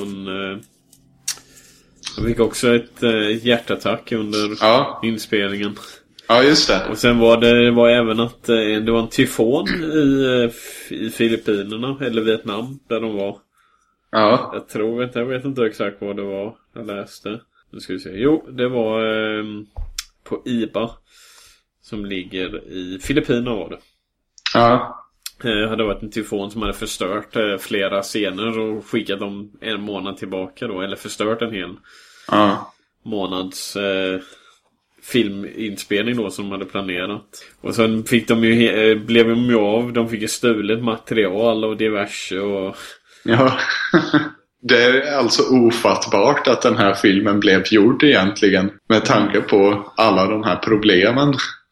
B: han fick också ett hjärtattack under inspelningen.
A: Ja, just det.
B: Och sen var det även att det var en tyfon i Filippinerna eller Vietnam där de var.
A: Ja.
B: Jag vet inte exakt vad det var jag läste. Nu ska vi se. Jo, det var på Iba som ligger i Filippinerna var det.
A: Ja.
B: Det hade varit en tyfon som hade förstört flera scener och skickat dem en månad tillbaka då. Eller förstört en hel månads filminspelning då som de hade planerat. Och sen fick de blev de ju av. De fick ju stulet material och diverse och...
A: Ja, det är alltså ofattbart att den här filmen blev gjord egentligen. Med tanke på alla de här problemen.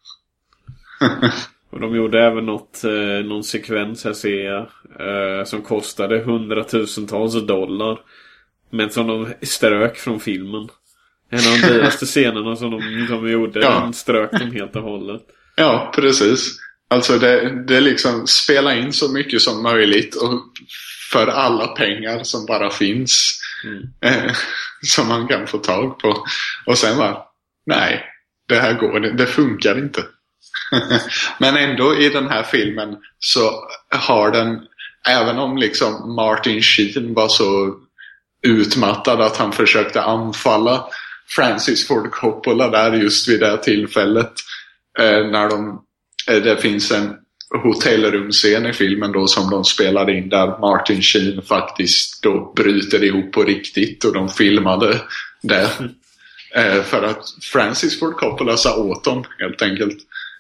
B: Och de gjorde även någon sekvens här ser jag som kostade $100,000 men som de strök från filmen. En av de dyraste scenerna som de gjorde, den strök de helt och hållet. Ja,
A: precis. Alltså det liksom spela in så mycket som möjligt och för alla pengar som bara finns som man kan få tag på. Och sen nej, det här det funkar inte. Men ändå i den här filmen så har den, även om liksom Martin Sheen var så utmattad att han försökte anfalla Francis Ford Coppola där just vid det tillfället när det finns en hotellrumscen i filmen då som de spelade in där Martin Sheen faktiskt då bryter ihop på riktigt och de filmade det för att Francis Ford Coppola sa åt dem helt enkelt.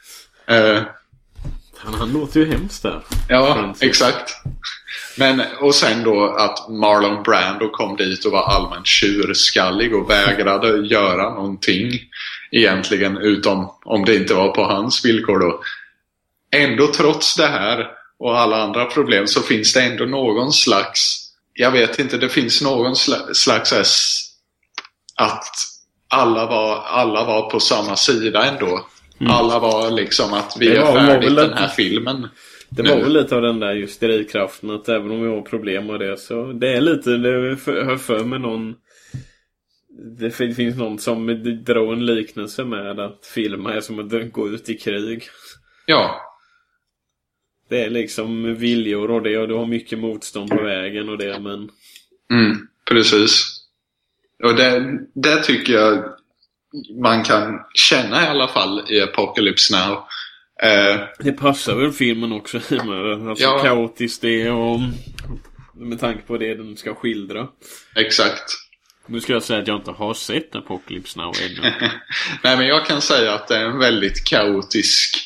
B: Han låter ju hemskt där.
A: Ja, Francis. Exakt. Men, och sen då att Marlon Brando kom dit och var allmänt tjurskallig och vägrade göra någonting egentligen, utom om det inte var på hans villkor då. Ändå trots det här och alla andra problem så finns det ändå någon slags, jag vet inte, det finns någon slags att alla var på samma sida ändå. Alla var liksom att vi är färdigt den här filmen.
B: Det var väl lite av den där just drivkraften att även om vi har problem med det så det är lite, det hör för med någon, det finns någon som drar en liknelse med att filma är som att gå ut i krig.
A: Ja.
B: Det är liksom viljor och det och du har mycket motstånd på vägen och det men...
A: Precis. Och det tycker jag man kan känna i alla fall i Apocalypse Now.
B: Det passar väl filmen också med alltså kaotiskt det och med tanke på det den ska skildra.
A: Exakt.
B: Nu ska jag säga att jag inte har sett Apocalypse Now ännu.
A: Nej, men jag kan säga att det är en väldigt kaotisk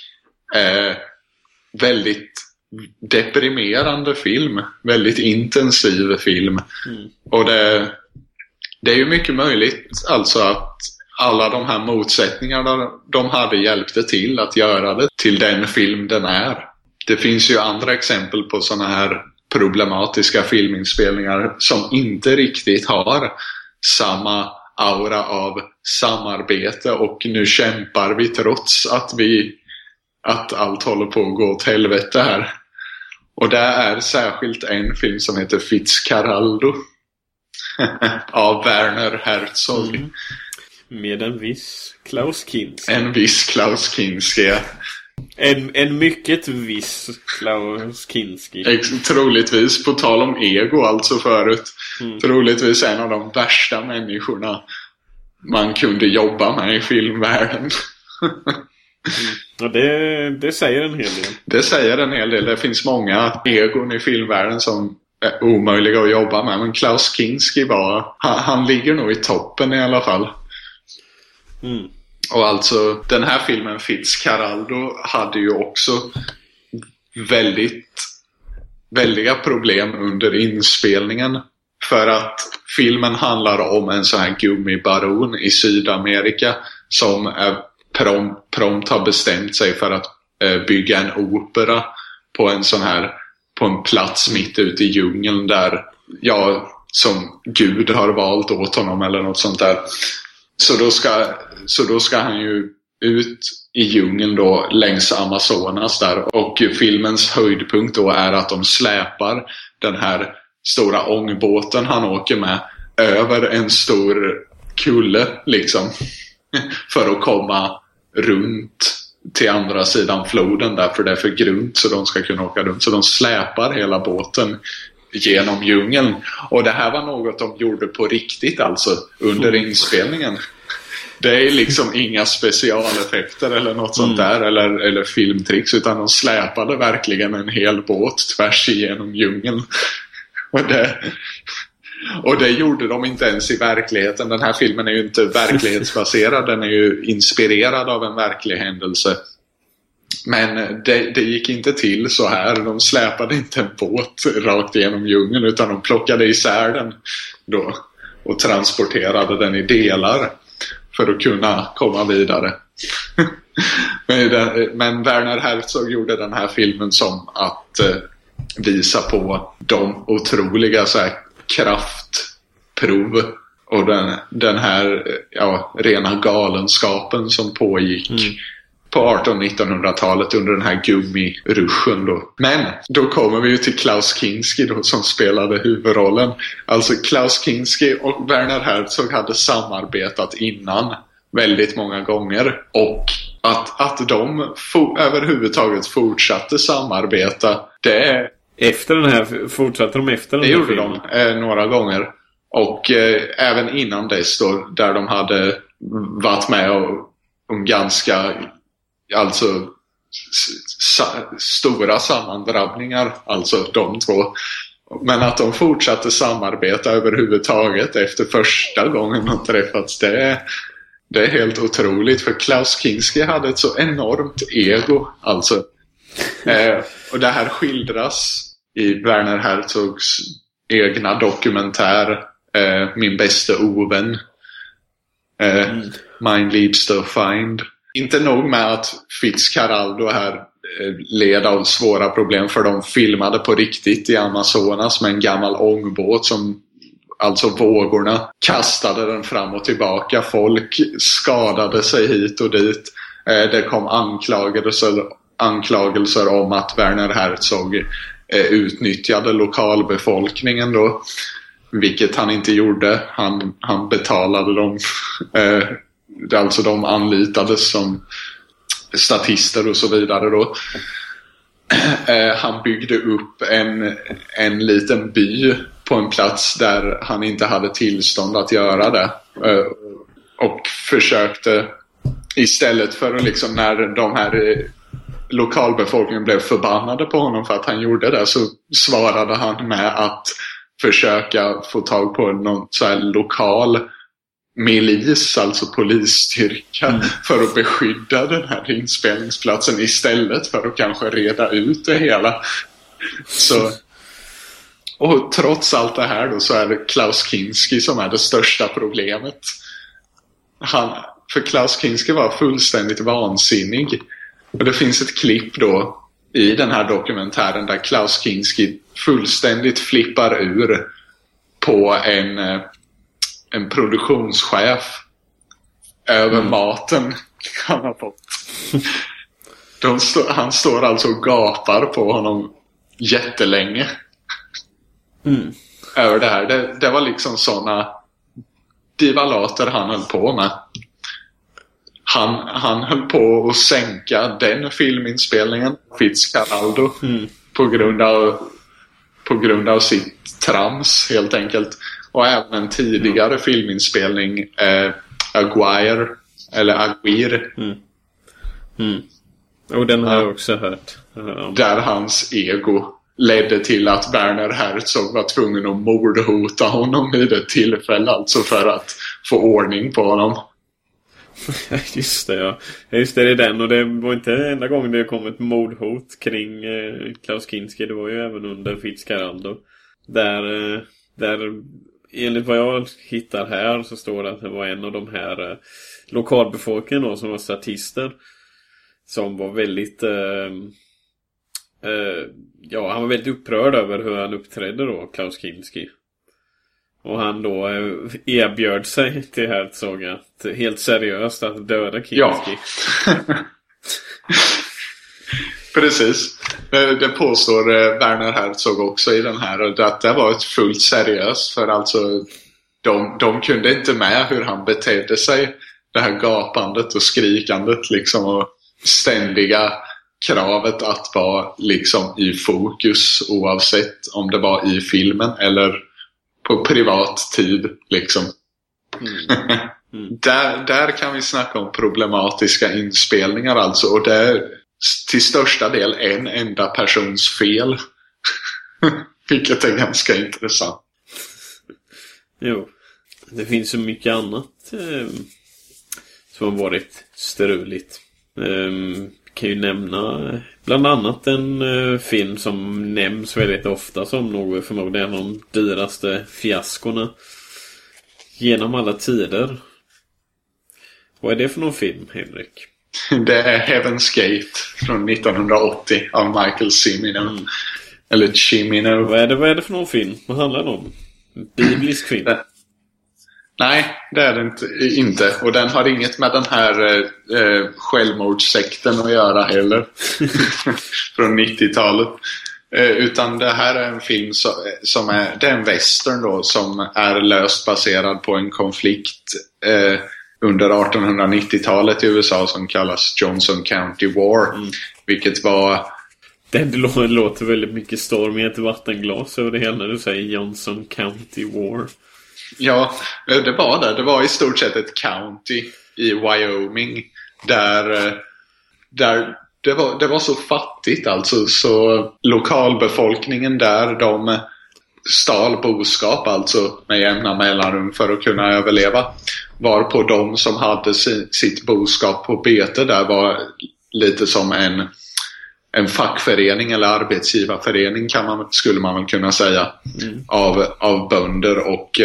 A: väldigt deprimerande film. Väldigt intensiv film. Och det är ju mycket möjligt alltså att alla de här motsättningarna de hade hjälpte till att göra det till den film den är. Det finns ju andra exempel på såna här problematiska filminspelningar som inte riktigt har samma aura av samarbete och nu kämpar vi trots att allt håller på att gå åt helvete här. Och det är särskilt en film som heter Fitzcarraldo av Werner Herzog.
B: Med en viss Klaus Kinski.
A: En viss Klaus Kinski.
B: En mycket viss Klaus Kinski.
A: Troligtvis, på tal om ego alltså förut. Troligtvis en av de värsta människorna man kunde jobba med i filmvärlden.
B: Ja, det säger en hel del.
A: Det säger en hel del. Det finns många egon i filmvärlden som är omöjliga att jobba med. Men Klaus Kinski han ligger nog i toppen i alla fall. Och alltså den här filmen Fitzcarraldo hade ju också väldiga problem under inspelningen. För att filmen handlar om en sån här gummibaron i Sydamerika som prompt har bestämt sig för att bygga en opera på en plats mitt ute i djungeln där som Gud har valt åt honom eller något sånt där. Så då ska han ju ut i djungeln då längs Amazonas där. Och filmens höjdpunkt då är att de släpar den här stora ångbåten han åker med över en stor kulle liksom. För att komma runt till andra sidan floden där, för det är för grunt så de ska kunna åka runt. Så de släpar hela båten genom djungeln. Och det här var något de gjorde på riktigt alltså under inspelningen. Det är liksom inga specialeffekter eller något sånt där eller filmtricks, utan de släpade verkligen en hel båt tvärs igenom djungeln. Och det gjorde de inte ens i verkligheten. Den här filmen är ju inte verklighetsbaserad, den är ju inspirerad av en verklig händelse. Men det gick inte till så här. De släpade inte en båt rakt igenom djungeln, utan de plockade isär den då och transporterade den i delar för att kunna komma vidare. Men Werner Herzog gjorde den här filmen som att visa på de otroliga så här, kraftprov och den här rena galenskapen som pågick på 1800-1900-talet under den här gummiruschen då. Men då kommer vi ju till Klaus Kinski då, som spelade huvudrollen. Alltså Klaus Kinski och Werner Herzog hade samarbetat innan väldigt många gånger, och att de överhuvudtaget fortsatte samarbeta, det
B: efter den här fortsatte de efter den
A: det
B: här
A: gjorde
B: filmen.
A: de några gånger. Och även innan dess då, där de hade varit med om ganska alltså stora sammandrabbningar, alltså de två. Men att de fortsatte samarbeta överhuvudtaget efter första gången de träffats, det är helt otroligt. För Klaus Kinski hade ett så enormt ego alltså. Och det här skildras i Werner Herzogs egna dokumentär Min bästa ovän, Mein liebster Feind. Inte nog med att Fitzcarraldo här led av svåra problem, för de filmade på riktigt i Amazonas med en gammal ångbåt som alltså vågorna kastade den fram och tillbaka. Folk skadade sig hit och dit. Det kom anklagelser om att Werner Herzog utnyttjade lokalbefolkningen då, vilket han inte gjorde. Han betalade dem, alltså de anlitades som statister och så vidare då. Han byggde upp en liten by på en plats där han inte hade tillstånd att göra det, och försökte istället för att liksom, när de här lokalbefolkningen blev förbannade på honom för att han gjorde det, så svarade han med att försöka få tag på någon så här lokal milis, alltså polisstyrka, för att beskydda den här inspelningsplatsen istället för att kanske reda ut det hela. Så, och trots allt det här då, så är det Klaus Kinski som är det största problemet. För Klaus Kinski var fullständigt vansinnig. Och det finns ett klipp då i den här dokumentären där Klaus Kinski fullständigt flippar ur på en produktionschef över maten han har fått. Han står alltså och gapar på honom jättelänge över det här. Det var liksom såna divalater han höll på med. Han höll på att sänka den filminspelningen, Fitzcarraldo, på grund av sitt trams helt enkelt. Och även en tidigare filminspelning, Aguirre.
B: Och den har jag också hört.
A: Där hans ego ledde till att Werner Herzog var tvungen att mordhota honom vid ett tillfälle, alltså för att få ordning på honom.
B: Just det, ja. Just det, är den. Och det var inte enda gången det kom ett mordhot kring Klaus Kinski. Det var ju även under Fitzcarraldo. Där enligt vad jag hittar här så står det att det var en av de här lokalbefolkningen då, som var statister, som var väldigt han var väldigt upprörd över hur han uppträdde då, Klaus Kinski. Och han då erbjöd sig till Herzog att helt seriöst att döda Kinski.
A: Ja. Precis. Det påstår Werner Herzog också i den här. Att det var ett fullt seriöst. För alltså de kunde inte med hur han betedde sig. Det här gapandet och skrikandet liksom. Och ständiga kravet att vara liksom i fokus. Oavsett om det var i filmen eller på privat tid liksom. Där kan vi snacka om problematiska inspelningar alltså. Och det är till största del en enda persons fel. Vilket är ganska intressant.
B: Jo, det finns så mycket annat som har varit struligt. Kan ju nämna bland annat en film som nämns väldigt ofta som nog förmodligen de dyraste fiaskorna genom alla tider. Vad är det för någon film, Henrik?
A: Det är Heaven's Gate från 1980 av Michael Cimino. Eller Cimino.
B: Vad är det för någon film? Vad handlar det om? Biblisk film?
A: Nej, det är det inte. Och den har inget med den här självmordssekten att göra heller. Från 90-talet. Utan det här är en film som är, det är en western då, som är löst baserad på en konflikt under 1890-talet i USA som kallas Johnson County War. Vilket var...
B: Det låter väldigt mycket storm i ett vattenglas över det hela när du säger Johnson County War.
A: Ja, det var det. Det var i stort sett ett county i Wyoming där det var så fattigt alltså, så lokalbefolkningen där, de stal boskap alltså med jämna mellanrum för att kunna överleva. Varpå de som hade sitt boskap på bete där var lite som en fackförening eller arbetsgivarförening skulle man väl kunna säga av bönder och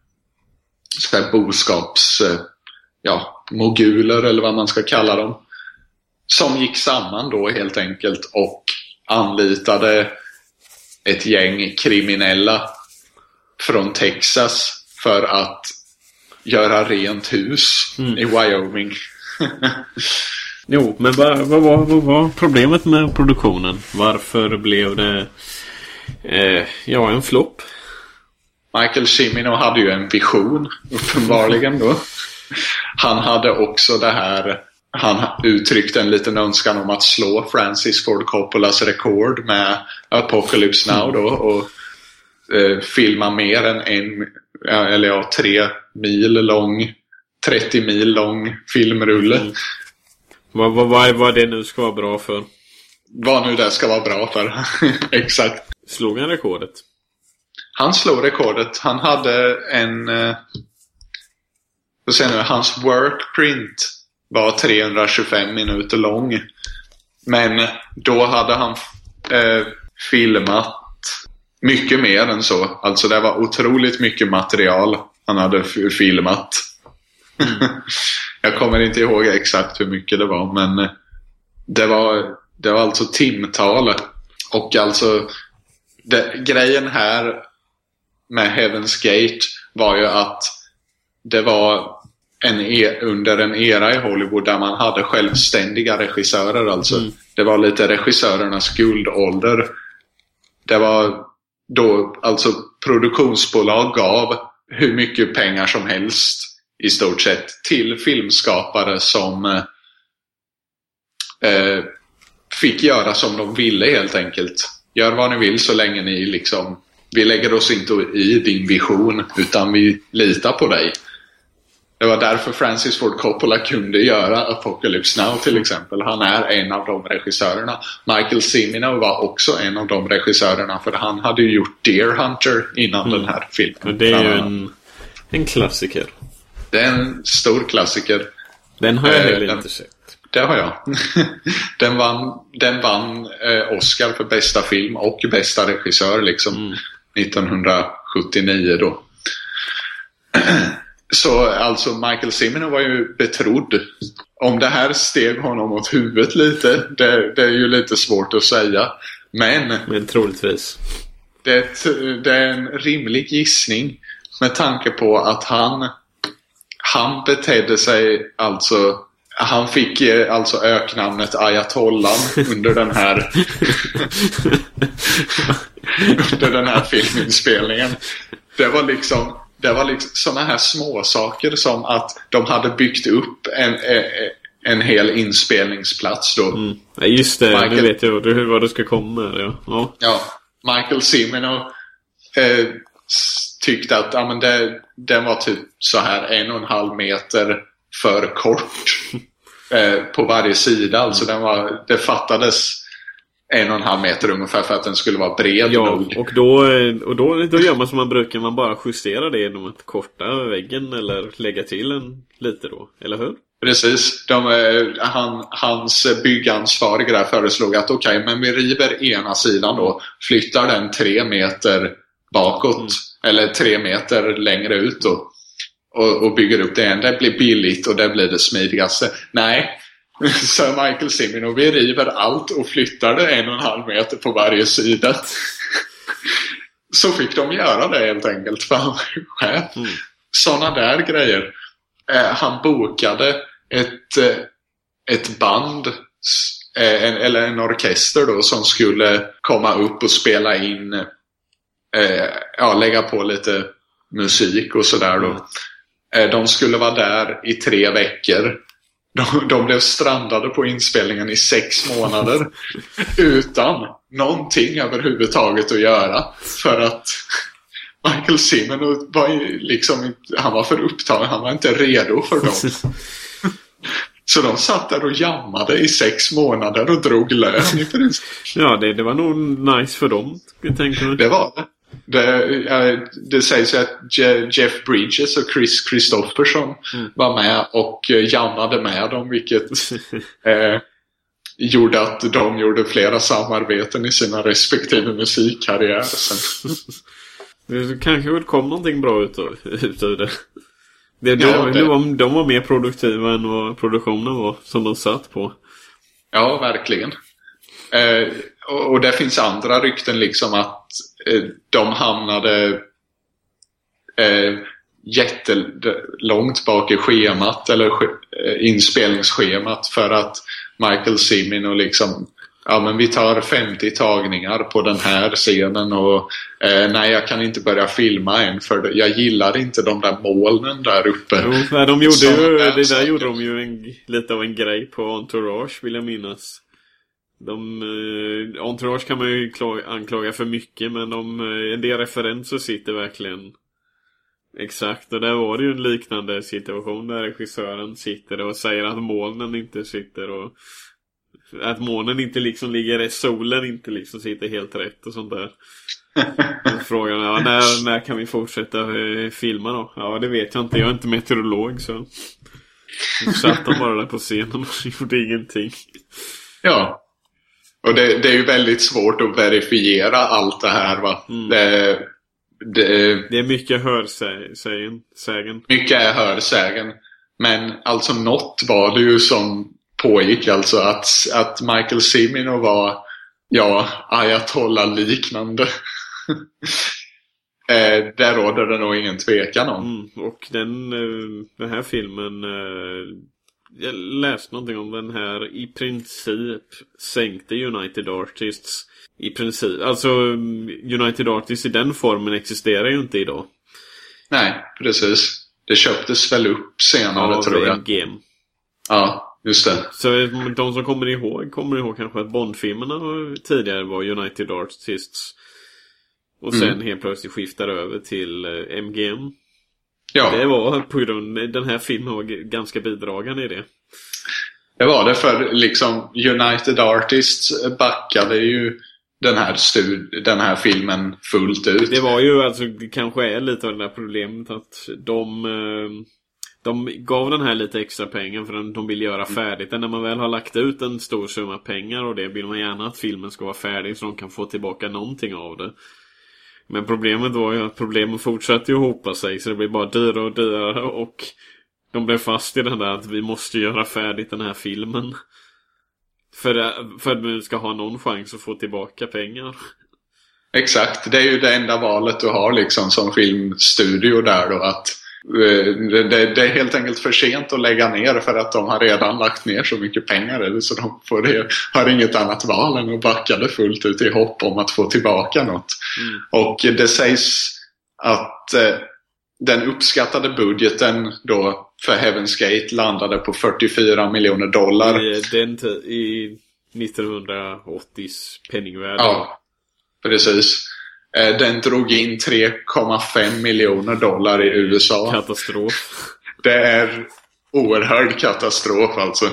A: boskaps moguler eller vad man ska kalla dem, som gick samman då helt enkelt och anlitade ett gäng kriminella från Texas för att göra rent hus i Wyoming.
B: Jo, men vad var problemet med produktionen? Varför blev det en flopp?
A: Michael Cimino hade ju en vision, uppenbarligen då. Han hade också det här, han uttryckte en liten önskan om att slå Francis Ford Coppolas rekord med Apocalypse Now då, och filma mer än 30 mil lång filmrulle.
B: Vad det nu ska vara bra för?
A: Vad nu det ska vara bra för. Exakt.
B: Slog han rekordet?
A: Han slog rekordet. Han hade hans workprint var 325 minuter lång. Men då hade han filmat mycket mer än så. Alltså det var otroligt mycket material han hade filmat. Jag kommer inte ihåg exakt hur mycket det var, men det var alltså timtal. Och alltså grejen här med Heaven's Gate var ju att det var under en era i Hollywood där man hade självständiga regissörer alltså. Det var lite regissörernas guldålder. Det var då alltså produktionsbolag gav hur mycket pengar som helst i stort sett till filmskapare som fick göra som de ville helt enkelt. Gör vad ni vill så länge ni liksom, vi lägger oss inte i din vision utan vi litar på dig. Det var därför Francis Ford Coppola kunde göra Apocalypse Now till exempel. Han är en av de regissörerna. Michael Cimino var också en av de regissörerna, för han hade ju gjort Deer Hunter innan den här filmen.
B: Och det är ju en klassiker.
A: Det är en stor klassiker.
B: Den har jag heller inte sett.
A: Det har jag. Den vann Oscar för bästa film och bästa regissör liksom 1979 då. Så alltså Michael Cimino var ju betrodd. Om det här steg honom åt huvudet lite, det är ju lite svårt att säga. Men
B: troligtvis.
A: Det är en rimlig gissning med tanke på att han betedde sig alltså. Han fick alltså öknamnet Ayatollah under den här under den här filminspelningen. Det var liksom såna här små saker som att de hade byggt upp en hel inspelningsplats då.
B: Ja, just det, nu vet jag vad det ska komma. Ja,
A: Michael Cimino tyckte att den var typ så här 1,5 meter för kort på varje sida. Alltså det fattades 1,5 meter ungefär för att den skulle vara bred nog.
B: Och då gör man som man brukar, man bara justerar det genom att korta väggen eller lägga till en lite då, eller hur?
A: Precis. Hans byggansvarig där föreslog att okej, men vi river ena sidan då, flyttar den 3 meter bakåt eller 3 meter längre ut då, och bygger upp det igen. Det blir billigt och det blir det smidigaste. Nej, så Michael Cimino, vi river allt och flyttar det 1,5 meter på varje sida. Så fick de göra det helt enkelt, för han var chef. Sådana där grejer. Han bokade ett band eller en orkester då, som skulle komma upp och spela in, lägga på lite musik och sådär då. De skulle vara där i 3 veckor. De blev strandade på inspelningen i 6 månader utan någonting överhuvudtaget att göra, för att Michael Cimino var liksom, han var för upptagen, han var inte redo för dem. Så de satt där och jammade i 6 månader och drog lön i princip.
B: Ja, det var nog nice för dem, tänker jag.
A: Det var det. Det sägs att Jeff Bridges och Chris Christopherson var med och jammade med dem, vilket gjorde att de gjorde flera samarbeten i sina respektive musikkarriärer sen.
B: Det kanske väl kom någonting bra ut ur det. De var mer produktiva än vad produktionen var som de satt på.
A: Ja, verkligen. Och det finns andra rykten liksom att de hamnade jättelångt bak i schemat eller inspelningsschemat, för att Michael Cimino liksom, men vi tar 50 tagningar på den här scenen och nej, jag kan inte börja filma än för jag gillar inte de där molnen där uppe.
B: Jo, gjorde de ju lite av en grej på Entourage, vill jag minnas. Entourage kan man ju anklaga för mycket, men en del referenser sitter verkligen exakt. Och där var det ju en liknande situation där regissören sitter och säger att molnen inte sitter, och att månen inte liksom ligger, solen inte liksom sitter helt rätt och sånt där. Frågan är, när kan vi fortsätta filma då? Ja, det vet jag inte, jag är inte meteorolog, så satt de bara där på scenen och gjorde ingenting.
A: Ja. Och det är ju väldigt svårt att verifiera allt det här, va?
B: Det är mycket hörsägen.
A: Mycket är hörsägen. Men alltså något var det ju som pågick, alltså att Michael Cimino var Ayatollah-liknande. Där råder det nog ingen tvekan om.
B: Och den här filmen, jag läste någonting om den här, i princip sänkte United Artists i princip. Alltså United Artists i den formen existerar ju inte idag.
A: Nej, precis. Det köptes väl upp senare, tror jag.
B: MGM.
A: Ja, just det.
B: Så de som kommer ihåg kanske att Bond-filmerna tidigare var United Artists. Och sen helt plötsligt skiftade över till MGM. Ja. Det var på grund, den här filmen var ganska bidragande i det.
A: Det var det, för liksom United Artists backade ju den här filmen fullt ut.
B: Det var ju, alltså, det kanske är lite av det där problemet att de gav den här lite extra pengar för att de vill göra färdigt. Och när man väl har lagt ut en stor summa pengar, och det vill man gärna att filmen ska vara färdig så de kan få tillbaka någonting av det. Men problemet var ju att problemen fortsatte ju hopa sig, så det blev bara dyrare och dyrare, och de blev fast i den där att vi måste göra färdigt den här filmen för att vi ska ha någon chans att få tillbaka pengar.
A: Exakt, det är ju det enda valet du har liksom som filmstudio där då, att det är helt enkelt för sent att lägga ner för att de har redan lagt ner så mycket pengar eller så de har inget annat val än att backa det fullt ut i hopp om att få tillbaka något. Och det sägs att den uppskattade budgeten då för Heaven's Gate landade på $44 miljoner.
B: I 1980s penningvärde.
A: Ja, precis. Den drog in $3,5 miljoner i USA.
B: Katastrof.
A: Det är oerhörd katastrof alltså.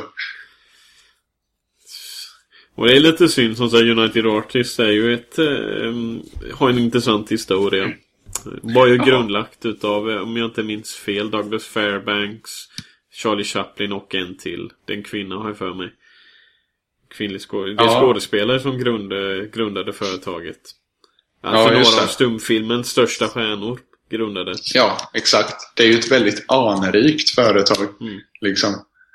B: Och det är lite synd, som säger United Artists är ju har en intressant historia. Var ju grundlagt utav, om jag inte minns fel, Douglas Fairbanks, Charlie Chaplin och en till. Den kvinna har jag för mig. Kvinnlig skådespelare som grundade företaget. Alltså några av stumfilmens största stjärnor grundades.
A: Ja, exakt. Det är ju ett väldigt anrikt företag. Liksom.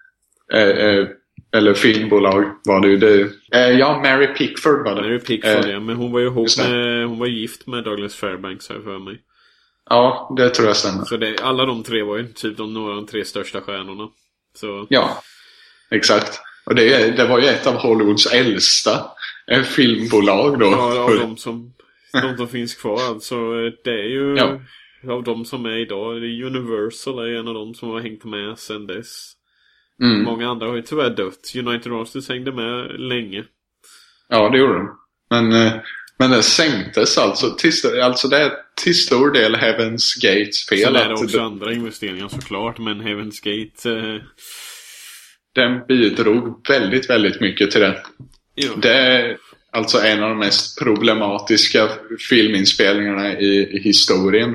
A: Eller filmbolag var det ju. Mary Pickford var det.
B: Mary Pickford, ja. Men hon var ju hon var gift med Douglas Fairbanks här för mig.
A: Ja, det tror jag stämmer.
B: Så alla de tre var ju typ några av de tre största stjärnorna. Så.
A: Ja, exakt. Och det var ju ett av Hollywoods äldsta filmbolag då.
B: Ja, av de som finns kvar. Alltså, det är ju av de som är idag. Universal är en av de som har hängt med sedan dess. Många andra har ju tyvärr dött. United Artists hängde med länge.
A: Ja, det gjorde de. Men det sänktes alltså. Det är till stor del Heaven's Gates fel.
B: Sen är det också andra investeringar såklart. Men Heaven's Gate...
A: Den bidrog väldigt, väldigt mycket till det. Jo. Det är alltså en av de mest problematiska filminspelningarna i historien.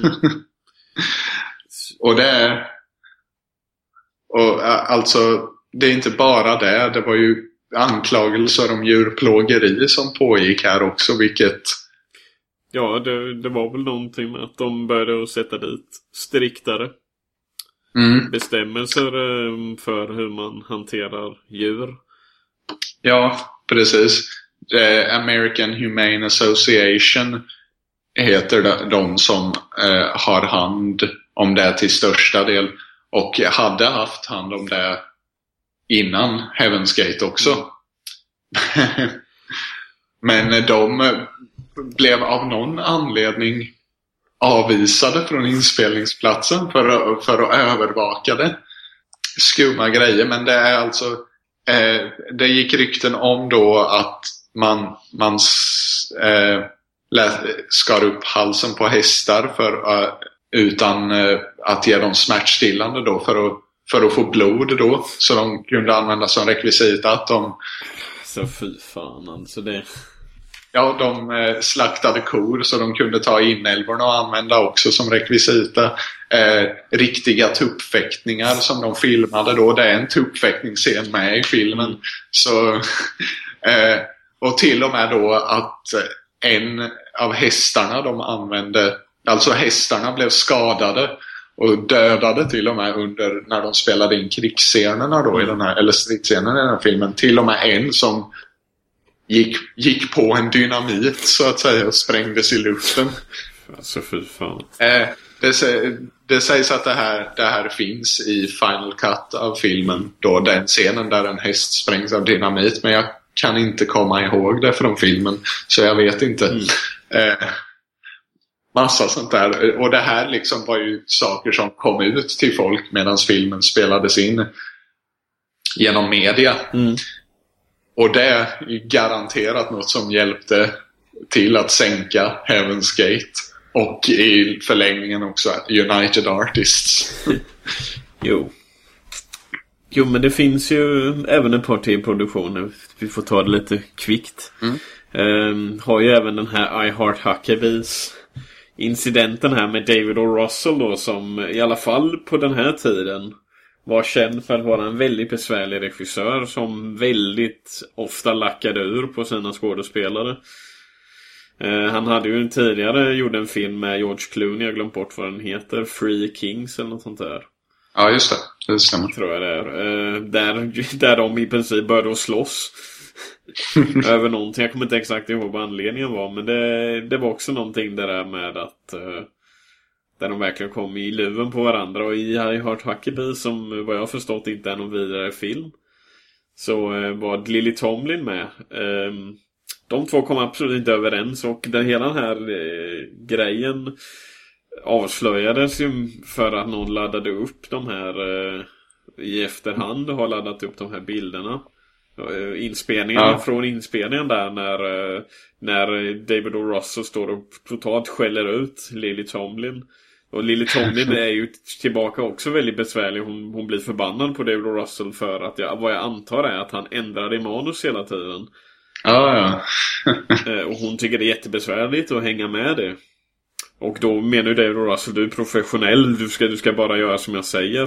A: Och det är... Och alltså, det är inte bara det. Det var ju anklagelser om djurplågeri som pågick här också, vilket...
B: Ja, det var väl någonting med att de började sätta dit striktare bestämmelser för hur man hanterar djur.
A: Ja, precis. American Humane Association heter de som har hand om det till största del. Och hade haft hand om det innan Heaven's Gate också. Men de blev av någon anledning avvisade från inspelningsplatsen för att övervaka det. Skumma grejer, men det är alltså... det gick rykten om då att man skar upp halsen på hästar utan att ge dem smärtstillande då för att få blod då, så de kunde använda som rekvisita att de...
B: Så fy fan alltså det...
A: Ja, de slaktade kor så de kunde ta inälvorna och använda också som rekvisita. Riktiga tuppfäktningar som de filmade då. Det är en tuppfäktningsscen med i filmen. Så, och till och med då att en av hästarna de använde... Alltså hästarna blev skadade och dödade till och med när de spelade in krigsscenerna då i den här, eller stridsscenerna i den här filmen. Till och med en som gick på en dynamit så att säga och sprängdes i luften.
B: Alltså fy fan.
A: Det sägs att det här finns i Final Cut av filmen då, den scenen där en häst sprängs av dynamit, men jag kan inte komma ihåg det från filmen så jag vet inte. Massa sånt där. Och det här liksom var ju saker som kom ut till folk medan filmen spelades in genom media. Och det är garanterat något som hjälpte till att sänka Heaven's Gate. Och i förlängningen också United Artists.
B: Jo, men det finns ju även ett par till produktioner. Vi får ta det lite kvickt. Har ju även den här I Heart Huckabees incidenten här med David O. Russell då, som i alla fall på den här tiden var känd för att vara en väldigt besvärlig regissör som väldigt ofta lackade ur på sina skådespelare. Han hade ju tidigare gjort en film med George Clooney, jag glömt bort vad den heter, Free Kings eller något sånt där.
A: Ja, just det. Det stämmer.
B: Tror jag det är. Där de i princip började att slåss. över någonting. Jag kommer inte exakt ihåg vad anledningen var, men det var också någonting där med att där de verkligen kom i luven på varandra. Och i High Heart Huckabee, som vad jag har förstått inte är någon vidare film, så var Lily Tomlin med. De två kom absolut inte överens, och hela den här grejen avslöjades ju för att någon laddade upp de här i efterhand, har laddat upp de här bilderna, inspelningen från inspelningen där när David O. Russell står och totalt skäller ut Lily Tomlin. Och Lily Tomlin är ju tillbaka också väldigt besvärlig. Hon blir förbannad på David O. Russell för att vad jag antar är att han ändrar i manus hela tiden. Och hon tycker det är jättebesvärligt att hänga med det. Och då menar ju David O. Russell, du är professionell, du ska bara göra som jag säger.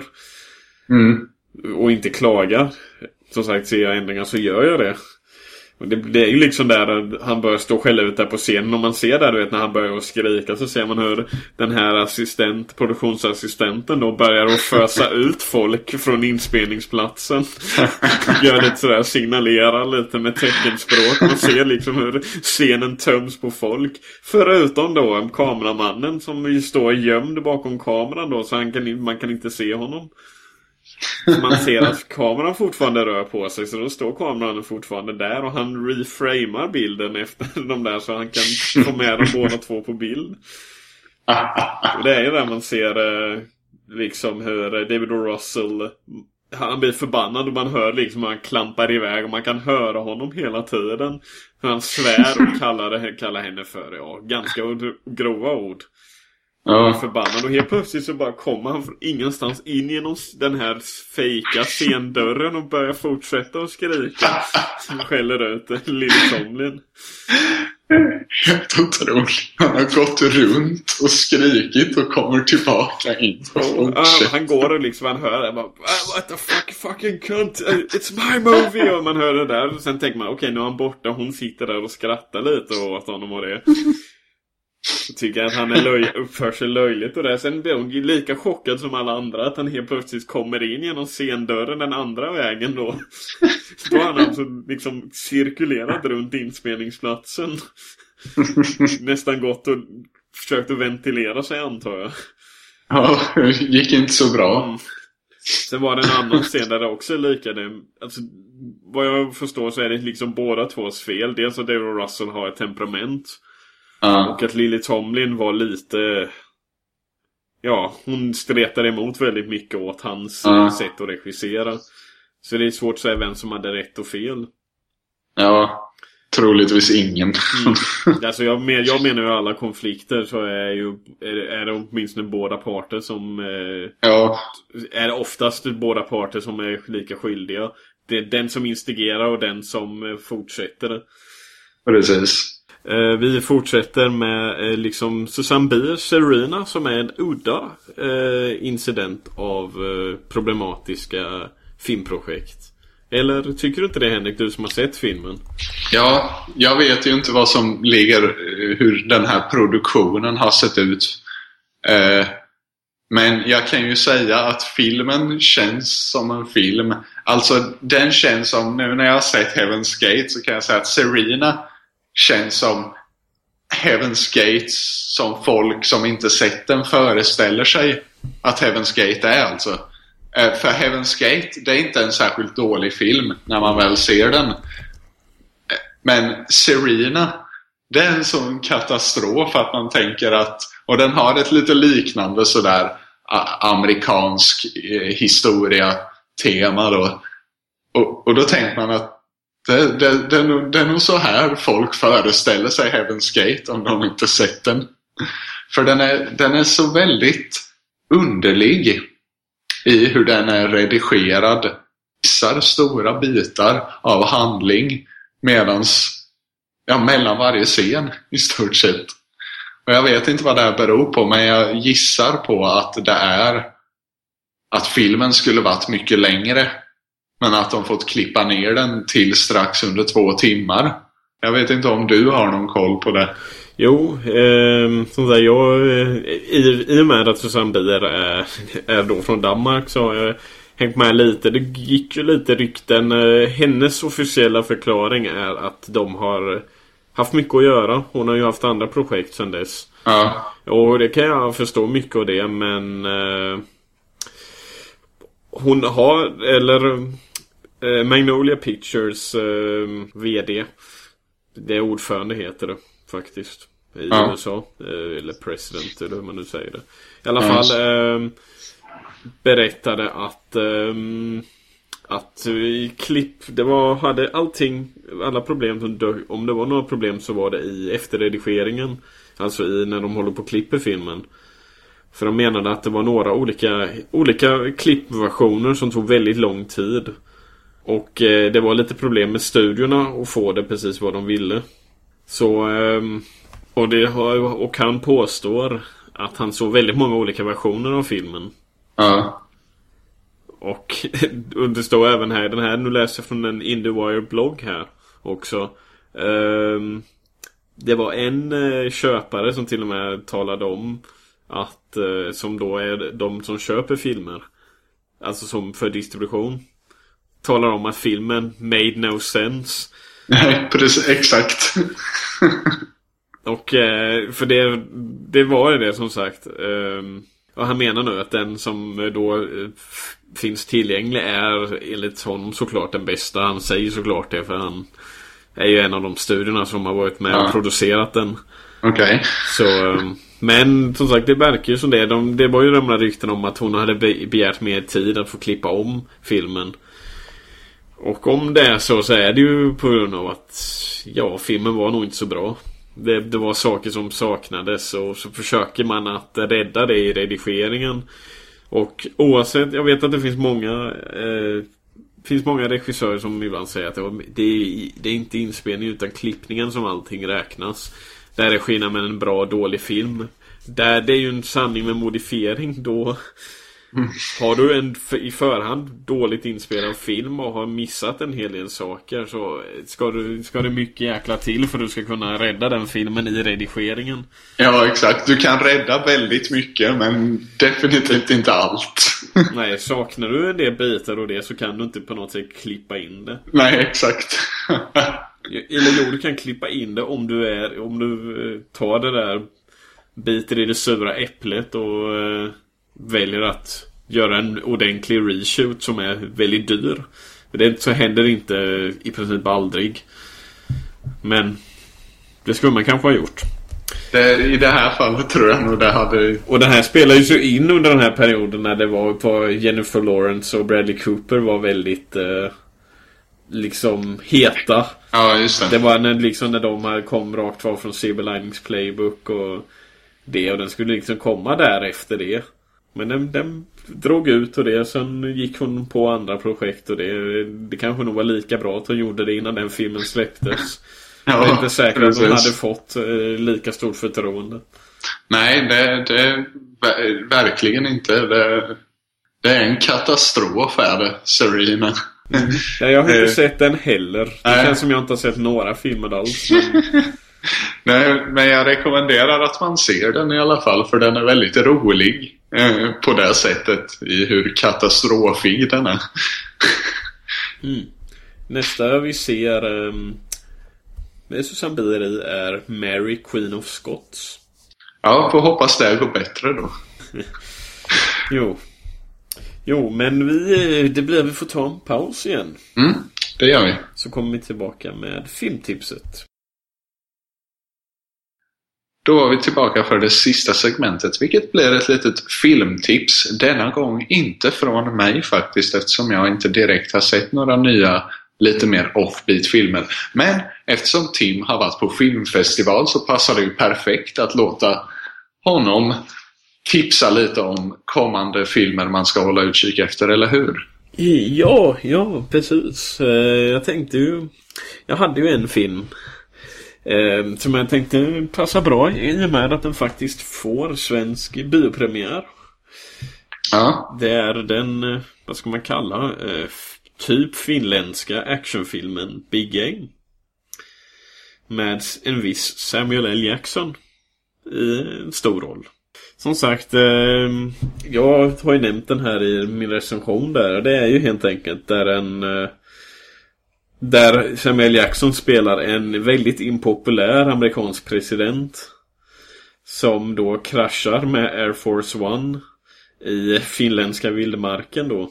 B: Och inte klaga. Som sagt, ser jag ändringar så gör jag det. Och det är ju liksom där han börjar stå själv ut där på scenen. Och man ser där, du vet, när han börjar skrika, så ser man hur den här produktionsassistenten då börjar att fösa ut folk från inspelningsplatsen. Gör lite sådär, signalerar lite med teckenspråk. Man ser liksom hur scenen töms på folk. Förutom då kameramannen som står gömd bakom kameran då, så man kan inte se honom. Man ser att kameran fortfarande rör på sig, så då står kameran fortfarande där, och han reframar bilden efter de där, så han kan få med dem båda två på bild. Och det är ju där man ser liksom hur David O. Russell, han blir förbannad, och man hör liksom hur han klampar iväg, och man kan höra honom hela tiden hur han svär och kallar henne för ganska grova ord. Förbannad, och helt plötsligt så bara kommer han från ingenstans in genom den här fejka scendörren och börjar fortsätta att skrika. Han skäller ut Lily Tomlin.
C: Helt otroligt. Han har gått runt och skrikit och kommer tillbaka in.
B: Han går och liksom, han hör det bara, what the fucking cunt, it's my movie. Och man hör det där, och sen tänker man, okej, nu är han borta. Hon sitter där och skrattar lite åt honom och det. Tycker att han uppför sig löjligt och det. Sen blir hon lika chockad som alla andra att han helt plötsligt kommer in genom scendörren den andra vägen då. Så har han alltså liksom cirkulerat runt inspelningsplatsen. Nästan gått och försökt att ventilera sig, antar jag.
C: Ja, det gick inte så bra.
B: Sen var det en annan scen där det också är lika det. Alltså, vad jag förstår så är det liksom båda tvås fel. Dels att David O. Russell har ett temperament. Och att Lily Tomlin var lite... Ja, hon stretade emot väldigt mycket åt hans sätt att regissera. Så det är svårt att säga vem som hade rätt och fel.
C: Ja, troligtvis ingen.
B: Alltså jag menar ju alla konflikter så är det åtminstone båda parter som... Är det oftast båda parter som är lika skyldiga. Det är den som instigerar och den som fortsätter.
C: Precis.
B: Vi fortsätter med liksom Susanne Bier, Serena, som är en udda incident av problematiska filmprojekt. Eller tycker du inte det, Henrik, du som har sett filmen?
C: Ja, jag vet ju inte vad som ligger, hur den här produktionen har sett ut. Men jag kan ju säga att filmen känns som en film. Alltså den känns som, nu när jag har sett Heaven's Gate så kan jag säga att Serena känns som Heaven's Gate som folk som inte sett den föreställer sig att Heaven's Gate är alltså. För Heaven's Gate, det är inte en särskilt dålig film när man väl ser den. Men Serena, det är en sån katastrof att man tänker att, och den har ett lite liknande sådär amerikansk historia tema då. Och då tänker man att det är nog så här folk föreställer sig Heaven's Gate om de inte sett den. För den är så väldigt underlig i hur den är redigerad. Missar stora bitar av handling mellan varje scen i stort sett. Och jag vet inte vad det här beror på, men jag gissar på att det är att filmen skulle varit mycket längre. Men att de fått klippa ner den till strax under 2 timmar. Jag vet inte om du har någon koll på det.
B: Jo, som sagt, i och med att Susanne Bier är då från Danmark så har hängt med lite. Det gick ju lite rykten. Hennes officiella förklaring är att de har haft mycket att göra. Hon har ju haft andra projekt sedan dess.
C: Ja.
B: Och det kan jag förstå mycket av det, men hon har, eller Magnolia Pictures VD, det är ordförande heter det faktiskt i USA, eller president eller hur man nu säger det. I alla fall berättade att i klipp hade allting, alla problem som om det var några problem så var det i efterredigeringen, alltså i när de håller på och klipper filmen. För de menade att det var några olika klippversioner som tog väldigt lång tid. Och det var lite problem med studiorna att få det precis vad de ville. Så och han påstår att han såg väldigt många olika versioner av filmen.
C: Ja.
B: Och det står även här, den här, nu läser jag från en IndieWire-blogg här också. Det var en köpare som till och med talade om att, som då är de som köper filmer, alltså som för distribution, talar om att filmen made no sense.
C: Nej, precis, exakt.
B: Och för det var ju det som sagt. Och han menar nu att den som då finns tillgänglig är enligt honom såklart den bästa. Han säger såklart det, för han är ju en av de studierna som har varit med och producerat den.
C: Okej.
B: Så, men som sagt, det verkar ju som det. Det var ju de där rykten om att hon hade begärt mer tid att få klippa om filmen. Och om det är så är det ju på grund av att filmen var nog inte så bra. Det var saker som saknades, och så försöker man att rädda det i redigeringen. Och oavsett, jag vet att det finns många regissörer som ibland säger att det är inte inspelning utan klippningen som allting räknas. Där är skillnad med en bra och dålig film. Där det är ju en sanning med modifiering. Då har du en i förhand dåligt inspelad film och har missat en hel del saker, så ska det mycket jäkla till för att du ska kunna rädda den filmen i redigeringen.
C: Ja, exakt. Du kan rädda väldigt mycket, men definitivt inte allt.
B: Nej, saknar du en del bitar och det, så kan du inte på något sätt klippa in det.
C: Nej, exakt.
B: Eller du kan klippa in det om du tar det där, biter i det sura äpplet och väljer att göra en ordentlig reshoot som är väldigt dyr. Det så händer inte i princip aldrig. Men det skulle man kanske ha gjort.
C: I det här fallet tror jag nog det hade...
B: Och det här spelar ju så in under den här perioden när det var på Jennifer Lawrence och Bradley Cooper var väldigt liksom heta.
C: Ja, just det.
B: Det var när de här kom rakt av från Silver Linings Playbook och den skulle liksom komma där efter det. Men den drog ut och det. Sen gick hon på andra projekt och det kanske nog var lika bra att hon gjorde det innan den filmen släpptes. Jag är inte säker att hon hade fått lika stort förtroende.
C: Nej, det verkligen inte. Det är en katastrof är det, Serena.
B: Ja, jag har inte sett den heller. Det känns som jag inte har sett några filmer alls.
C: Nej, men jag rekommenderar att man ser den i alla fall, för den är väldigt rolig på det sättet i hur katastrofig den är.
B: Nästa vi ser med Susanne Bier i är Mary Queen of Scots.
C: Ja, får hoppas det går bättre då.
B: Jo, men vi får ta en paus igen.
C: Det gör vi.
B: Så kommer vi tillbaka med filmtipset.
C: Då är vi tillbaka för det sista segmentet, vilket blir ett litet filmtips. Denna gång inte från mig faktiskt, eftersom jag inte direkt har sett några nya, lite mer offbeat filmer. Men eftersom Tim har varit på filmfestival så passar det ju perfekt att låta honom tipsa lite om kommande filmer man ska hålla utkik efter, eller hur?
B: Ja, precis. Jag hade ju en film som jag tänkte passa bra i och med att den faktiskt får svensk biopremiär.
C: Ja.
B: Det är den, vad ska man kalla, typ finländska actionfilmen Big Game. Med en viss Samuel L. Jackson i en stor roll. Som sagt, jag har ju nämnt den här i min recension där. Det är ju helt enkelt där Samuel Jackson spelar en väldigt impopulär amerikansk president som då kraschar med Air Force One i finländska vildmarken då.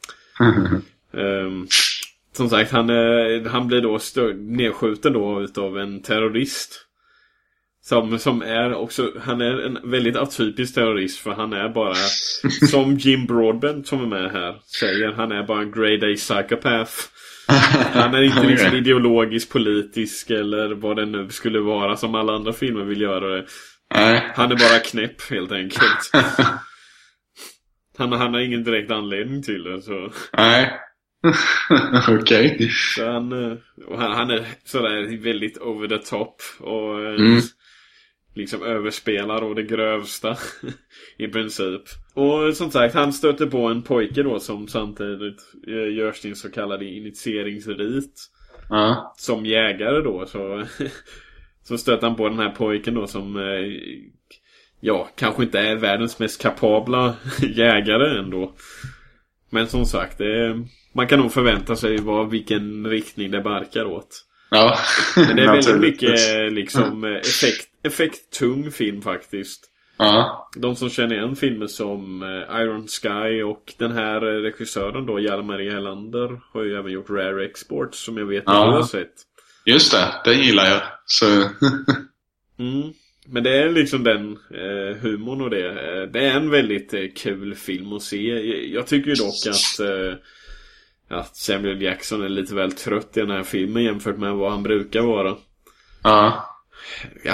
B: Som sagt, han blir då nedskjuten då utav en terrorist. Som är också, han är en väldigt atypisk terrorist, för han är bara, som Jim Broadbent som är med här säger, han är bara en grade A psychopath. Han är inte liksom ideologisk, politisk eller vad det nu skulle vara som alla andra filmer vill göra det. Han är bara knäpp helt enkelt. Han har ingen direkt anledning till det, så.
C: Nej. Okej.
B: Så han är sådär väldigt over the top och liksom överspelar och det grövsta i princip. Och som sagt, han stöter på en pojke då som samtidigt gör sin så kallade initieringsrit som jägare då, så stöter han på den här pojken då som kanske inte är världens mest kapabla jägare ändå. Men som sagt, man kan nog förvänta sig vilken riktning det barkar åt.
C: Ja.
B: Men det är väldigt mycket liksom effekttung film faktiskt.
C: Ja.
B: De som känner igen filmer som Iron Sky och den här regissören då, Hjalmar Helander, har ju även gjort Rare Exports som jag vet att du har sett.
C: Just det, den gillar jag. Så.
B: Men det är liksom den humorn och det. Det är en väldigt kul film att se. Jag tycker ju dock att Samuel Jackson är lite väl trött i den här filmen jämfört med vad han brukar vara.
C: Ja.
B: Jag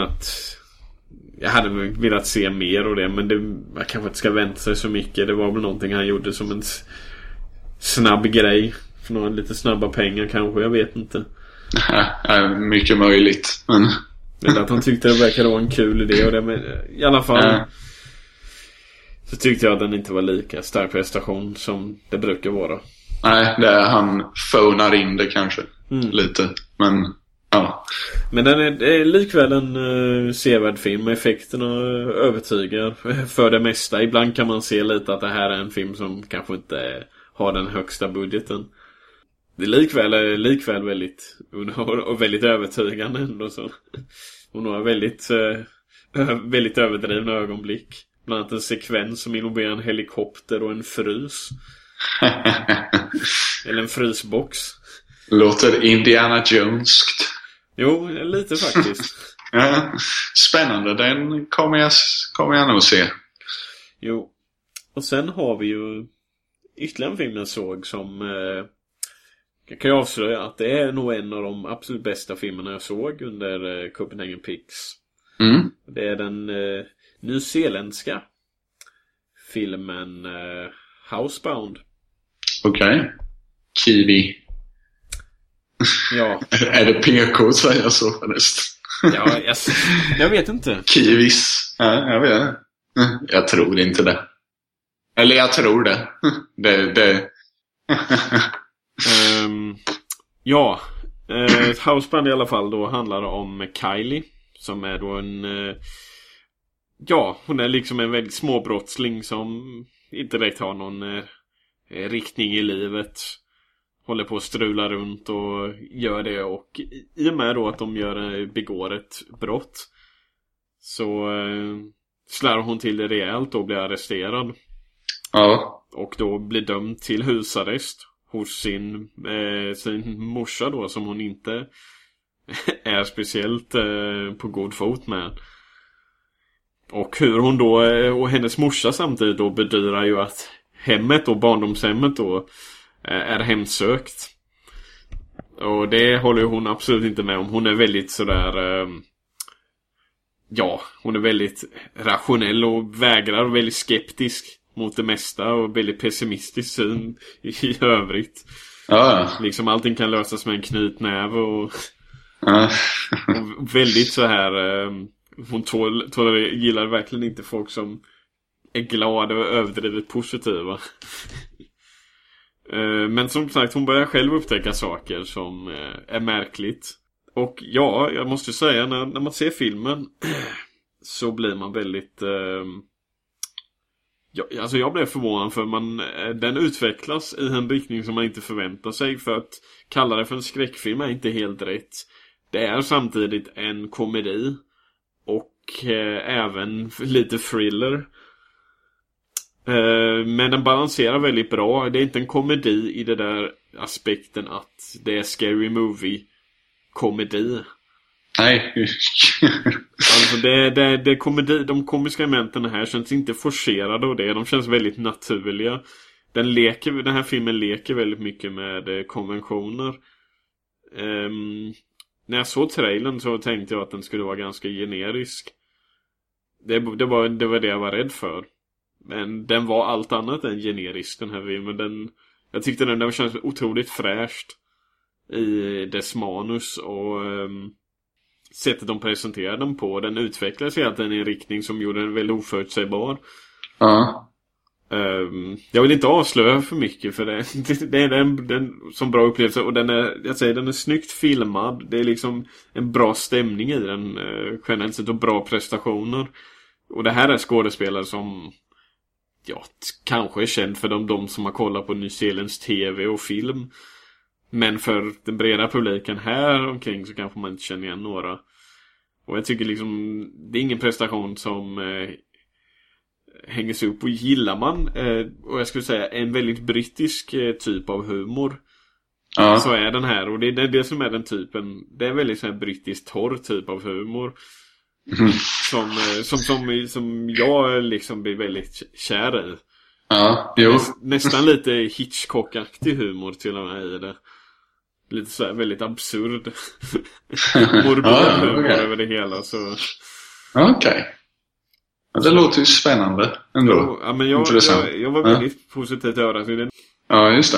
B: hade velat se mer av det, men jag kanske inte ska vänta sig så mycket. Det var väl någonting han gjorde som en snabb grej för några lite snabba pengar kanske, jag vet inte.
C: Mycket möjligt, men
B: eller att han tyckte det verkade vara en kul idé och det, men i alla fall så tyckte jag att den inte var lika stark prestation som det brukar vara.
C: Nej, han phonar in det kanske lite, men ja.
B: Men det är likväl en sevärd film. Effekterna övertygar för det mesta. Ibland kan man se lite att det här är en film som kanske inte har den högsta budgeten. Det är likväl väldigt och väldigt övertygande ändå så. Hon har väldigt överdrivna ögonblick. Bland annat en sekvens som involverar en helikopter och en frys. Eller en frysbox.
C: Låter Indiana Joneskt.
B: Jo, lite faktiskt.
C: Ja, spännande, den kommer jag nog se.
B: Jo. Och sen har vi ju ytterligare en film jag såg som jag kan ju avslöja att det är nog en av de absolut bästa filmerna jag såg under Copenhagen Pix. Det är den nyzeeländska filmen Housebound.
C: Okej. Kiwi.
B: Ja.
C: Är det PK så jag så förresten?
B: Ja, jag vet inte.
C: Kiwis. Ja, jag vet. Jag tror inte det. Eller jag tror det. Det.
B: Housebound i alla fall då handlar om Kylie som är då en hon är liksom en väldigt småbrottsling som inte direkt har någon riktning i livet. Håller på att strula runt och gör det, och i och med då att de begår ett brott så slår hon till det rejält och blir arresterad.
C: Ja.
B: Och då blir dömd till husarrest hos sin morsa då, som hon inte är speciellt på god fot med. Och hur hon då och hennes morsa samtidigt då bedyrar ju att hemmet och barndomshemmet då är hemsökt. Och det håller hon absolut inte med om. Hon är väldigt sådär hon är väldigt rationell och vägrar och väldigt skeptisk mot det mesta och väldigt pessimistisk syn i övrigt.
C: Ja.
B: Liksom allting kan lösas med en knytnäve och väldigt så här hon gillar verkligen inte folk som är glada och överdrivet positiva. Men som sagt, hon börjar själv upptäcka saker som är märkligt. Och ja, jag måste säga, när man ser filmen så blir man väldigt... alltså jag blev förvånad för den utvecklas i en riktning som man inte förväntar sig. För att kalla det för en skräckfilm är inte helt rätt. Det är samtidigt en komedi och även lite thriller. Men den balanserar väldigt bra. Det är inte en komedi i det där aspekten att det är scary movie komedi.
C: Nej.
B: Alltså det komedi, de komiska elementen här känns inte forcerade och de känns väldigt naturliga. Den här filmen leker väldigt mycket med konventioner. När jag såg trailern så tänkte jag att den skulle vara ganska generisk. Det var det jag var rädd för. Men den var allt annat än generisk, den här filmen. Jag tyckte den känns otroligt fräscht i dess manus och sättet de presenterade den på. Den utvecklades hela tiden i en riktning som gjorde den väldigt oförutsägbar.
C: Ja.
B: Jag vill inte avslöja för mycket för det är den som bra upplevelse och den är snyggt filmad. Det är liksom en bra stämning i den generellt sett och bra prestationer. Och det här är skådespelare som kanske är känd för de som har kollat på New Zealands TV och film. Men för den breda publiken här omkring så kanske man inte känner igen några. Och jag tycker liksom det är ingen prestation som hängs upp och gillar man. Och jag skulle säga en väldigt brittisk typ av humor. Ja. Så är den här. Och det är det som är den typen. Det är väldigt så här brittisk torr typ av humor. Mm. Som jag liksom blir väldigt kär i.
C: Ja, jo.
B: Nästan lite Hitchcock-aktig humor till och med i det. Lite så här väldigt absurd morbid humor över det hela.
C: Okej. Ja, det låter ju spännande ändå.
B: Ja, men jag var väldigt positivt överraskad.
C: Ja, just det.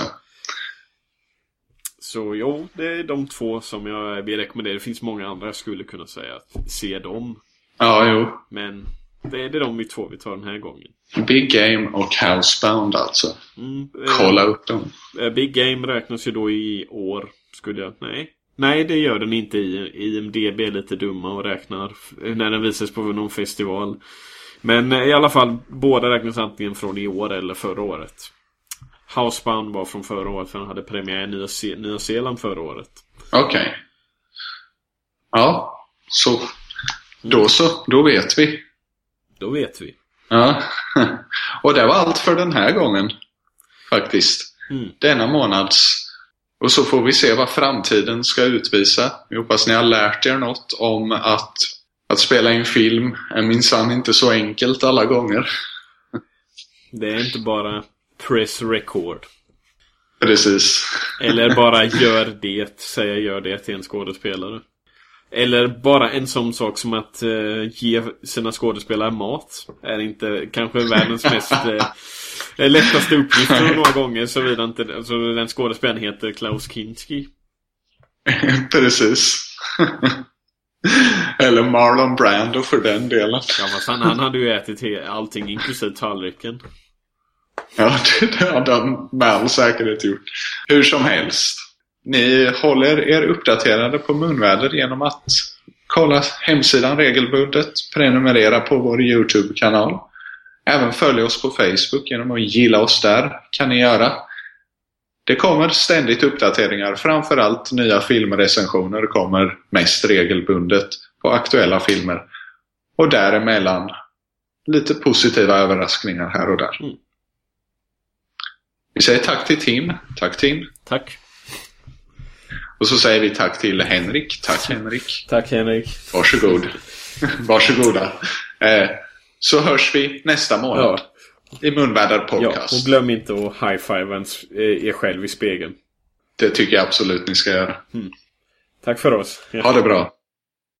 B: Så det är de två som jag vill rekommendera. Det finns många andra jag skulle kunna säga att se dem.
C: Ja, jo.
B: Men det är de två vi tar den här gången.
C: Big Game och Housebound alltså. Kolla upp dem.
B: Big Game räknas ju då i år. Nej, det gör den inte i IMDb är lite dumma och räknar när den visas på någon festival. Men i alla fall, båda räknas antingen från i år eller förra året. Housebound var från förra året för den hade premiär i Nya Zeeland förra året.
C: Okej. Ja, så. Då vet vi.
B: Då vet vi.
C: Ja. Och det var allt för den här gången. Faktiskt. Denna månads. Och så får vi se vad framtiden ska utvisa. Jag hoppas ni har lärt er något om att spela in film är minsann inte så enkelt alla gånger.
B: Det är inte bara press record.
C: Precis.
B: Eller bara gör det till en skådespelare. Eller bara en sån sak som att ge sina skådespelare mat är inte kanske världens mest lättaste uppgifter några gånger, så vidare inte. Alltså, den skådespelaren heter Klaus Kinski.
C: Precis. Eller Marlon Brando för den delen.
B: Ja, fast han hade ju ätit allting inklusive tallriken.
C: Ja, det hade Mal säkert gjort. Hur som helst. Ni håller er uppdaterade på Munväder genom att kolla hemsidan regelbundet, prenumerera på vår YouTube-kanal. Även följa oss på Facebook genom att gilla oss där, kan ni göra. Det kommer ständigt uppdateringar, framförallt nya filmrecensioner kommer mest regelbundet på aktuella filmer. Och däremellan lite positiva överraskningar här och där. Vi säger tack till Tim. Tack Tim.
B: Tack.
C: Och så säger vi tack till Henrik. Tack Henrik.
B: Tack Henrik.
C: Varsågod. Varsågoda. Så hörs vi nästa månad i Munväder podcast.
B: Ja, och glöm inte att high-five er själv i spegeln.
C: Det tycker jag absolut ni ska göra.
B: Tack för oss.
C: Ha det bra.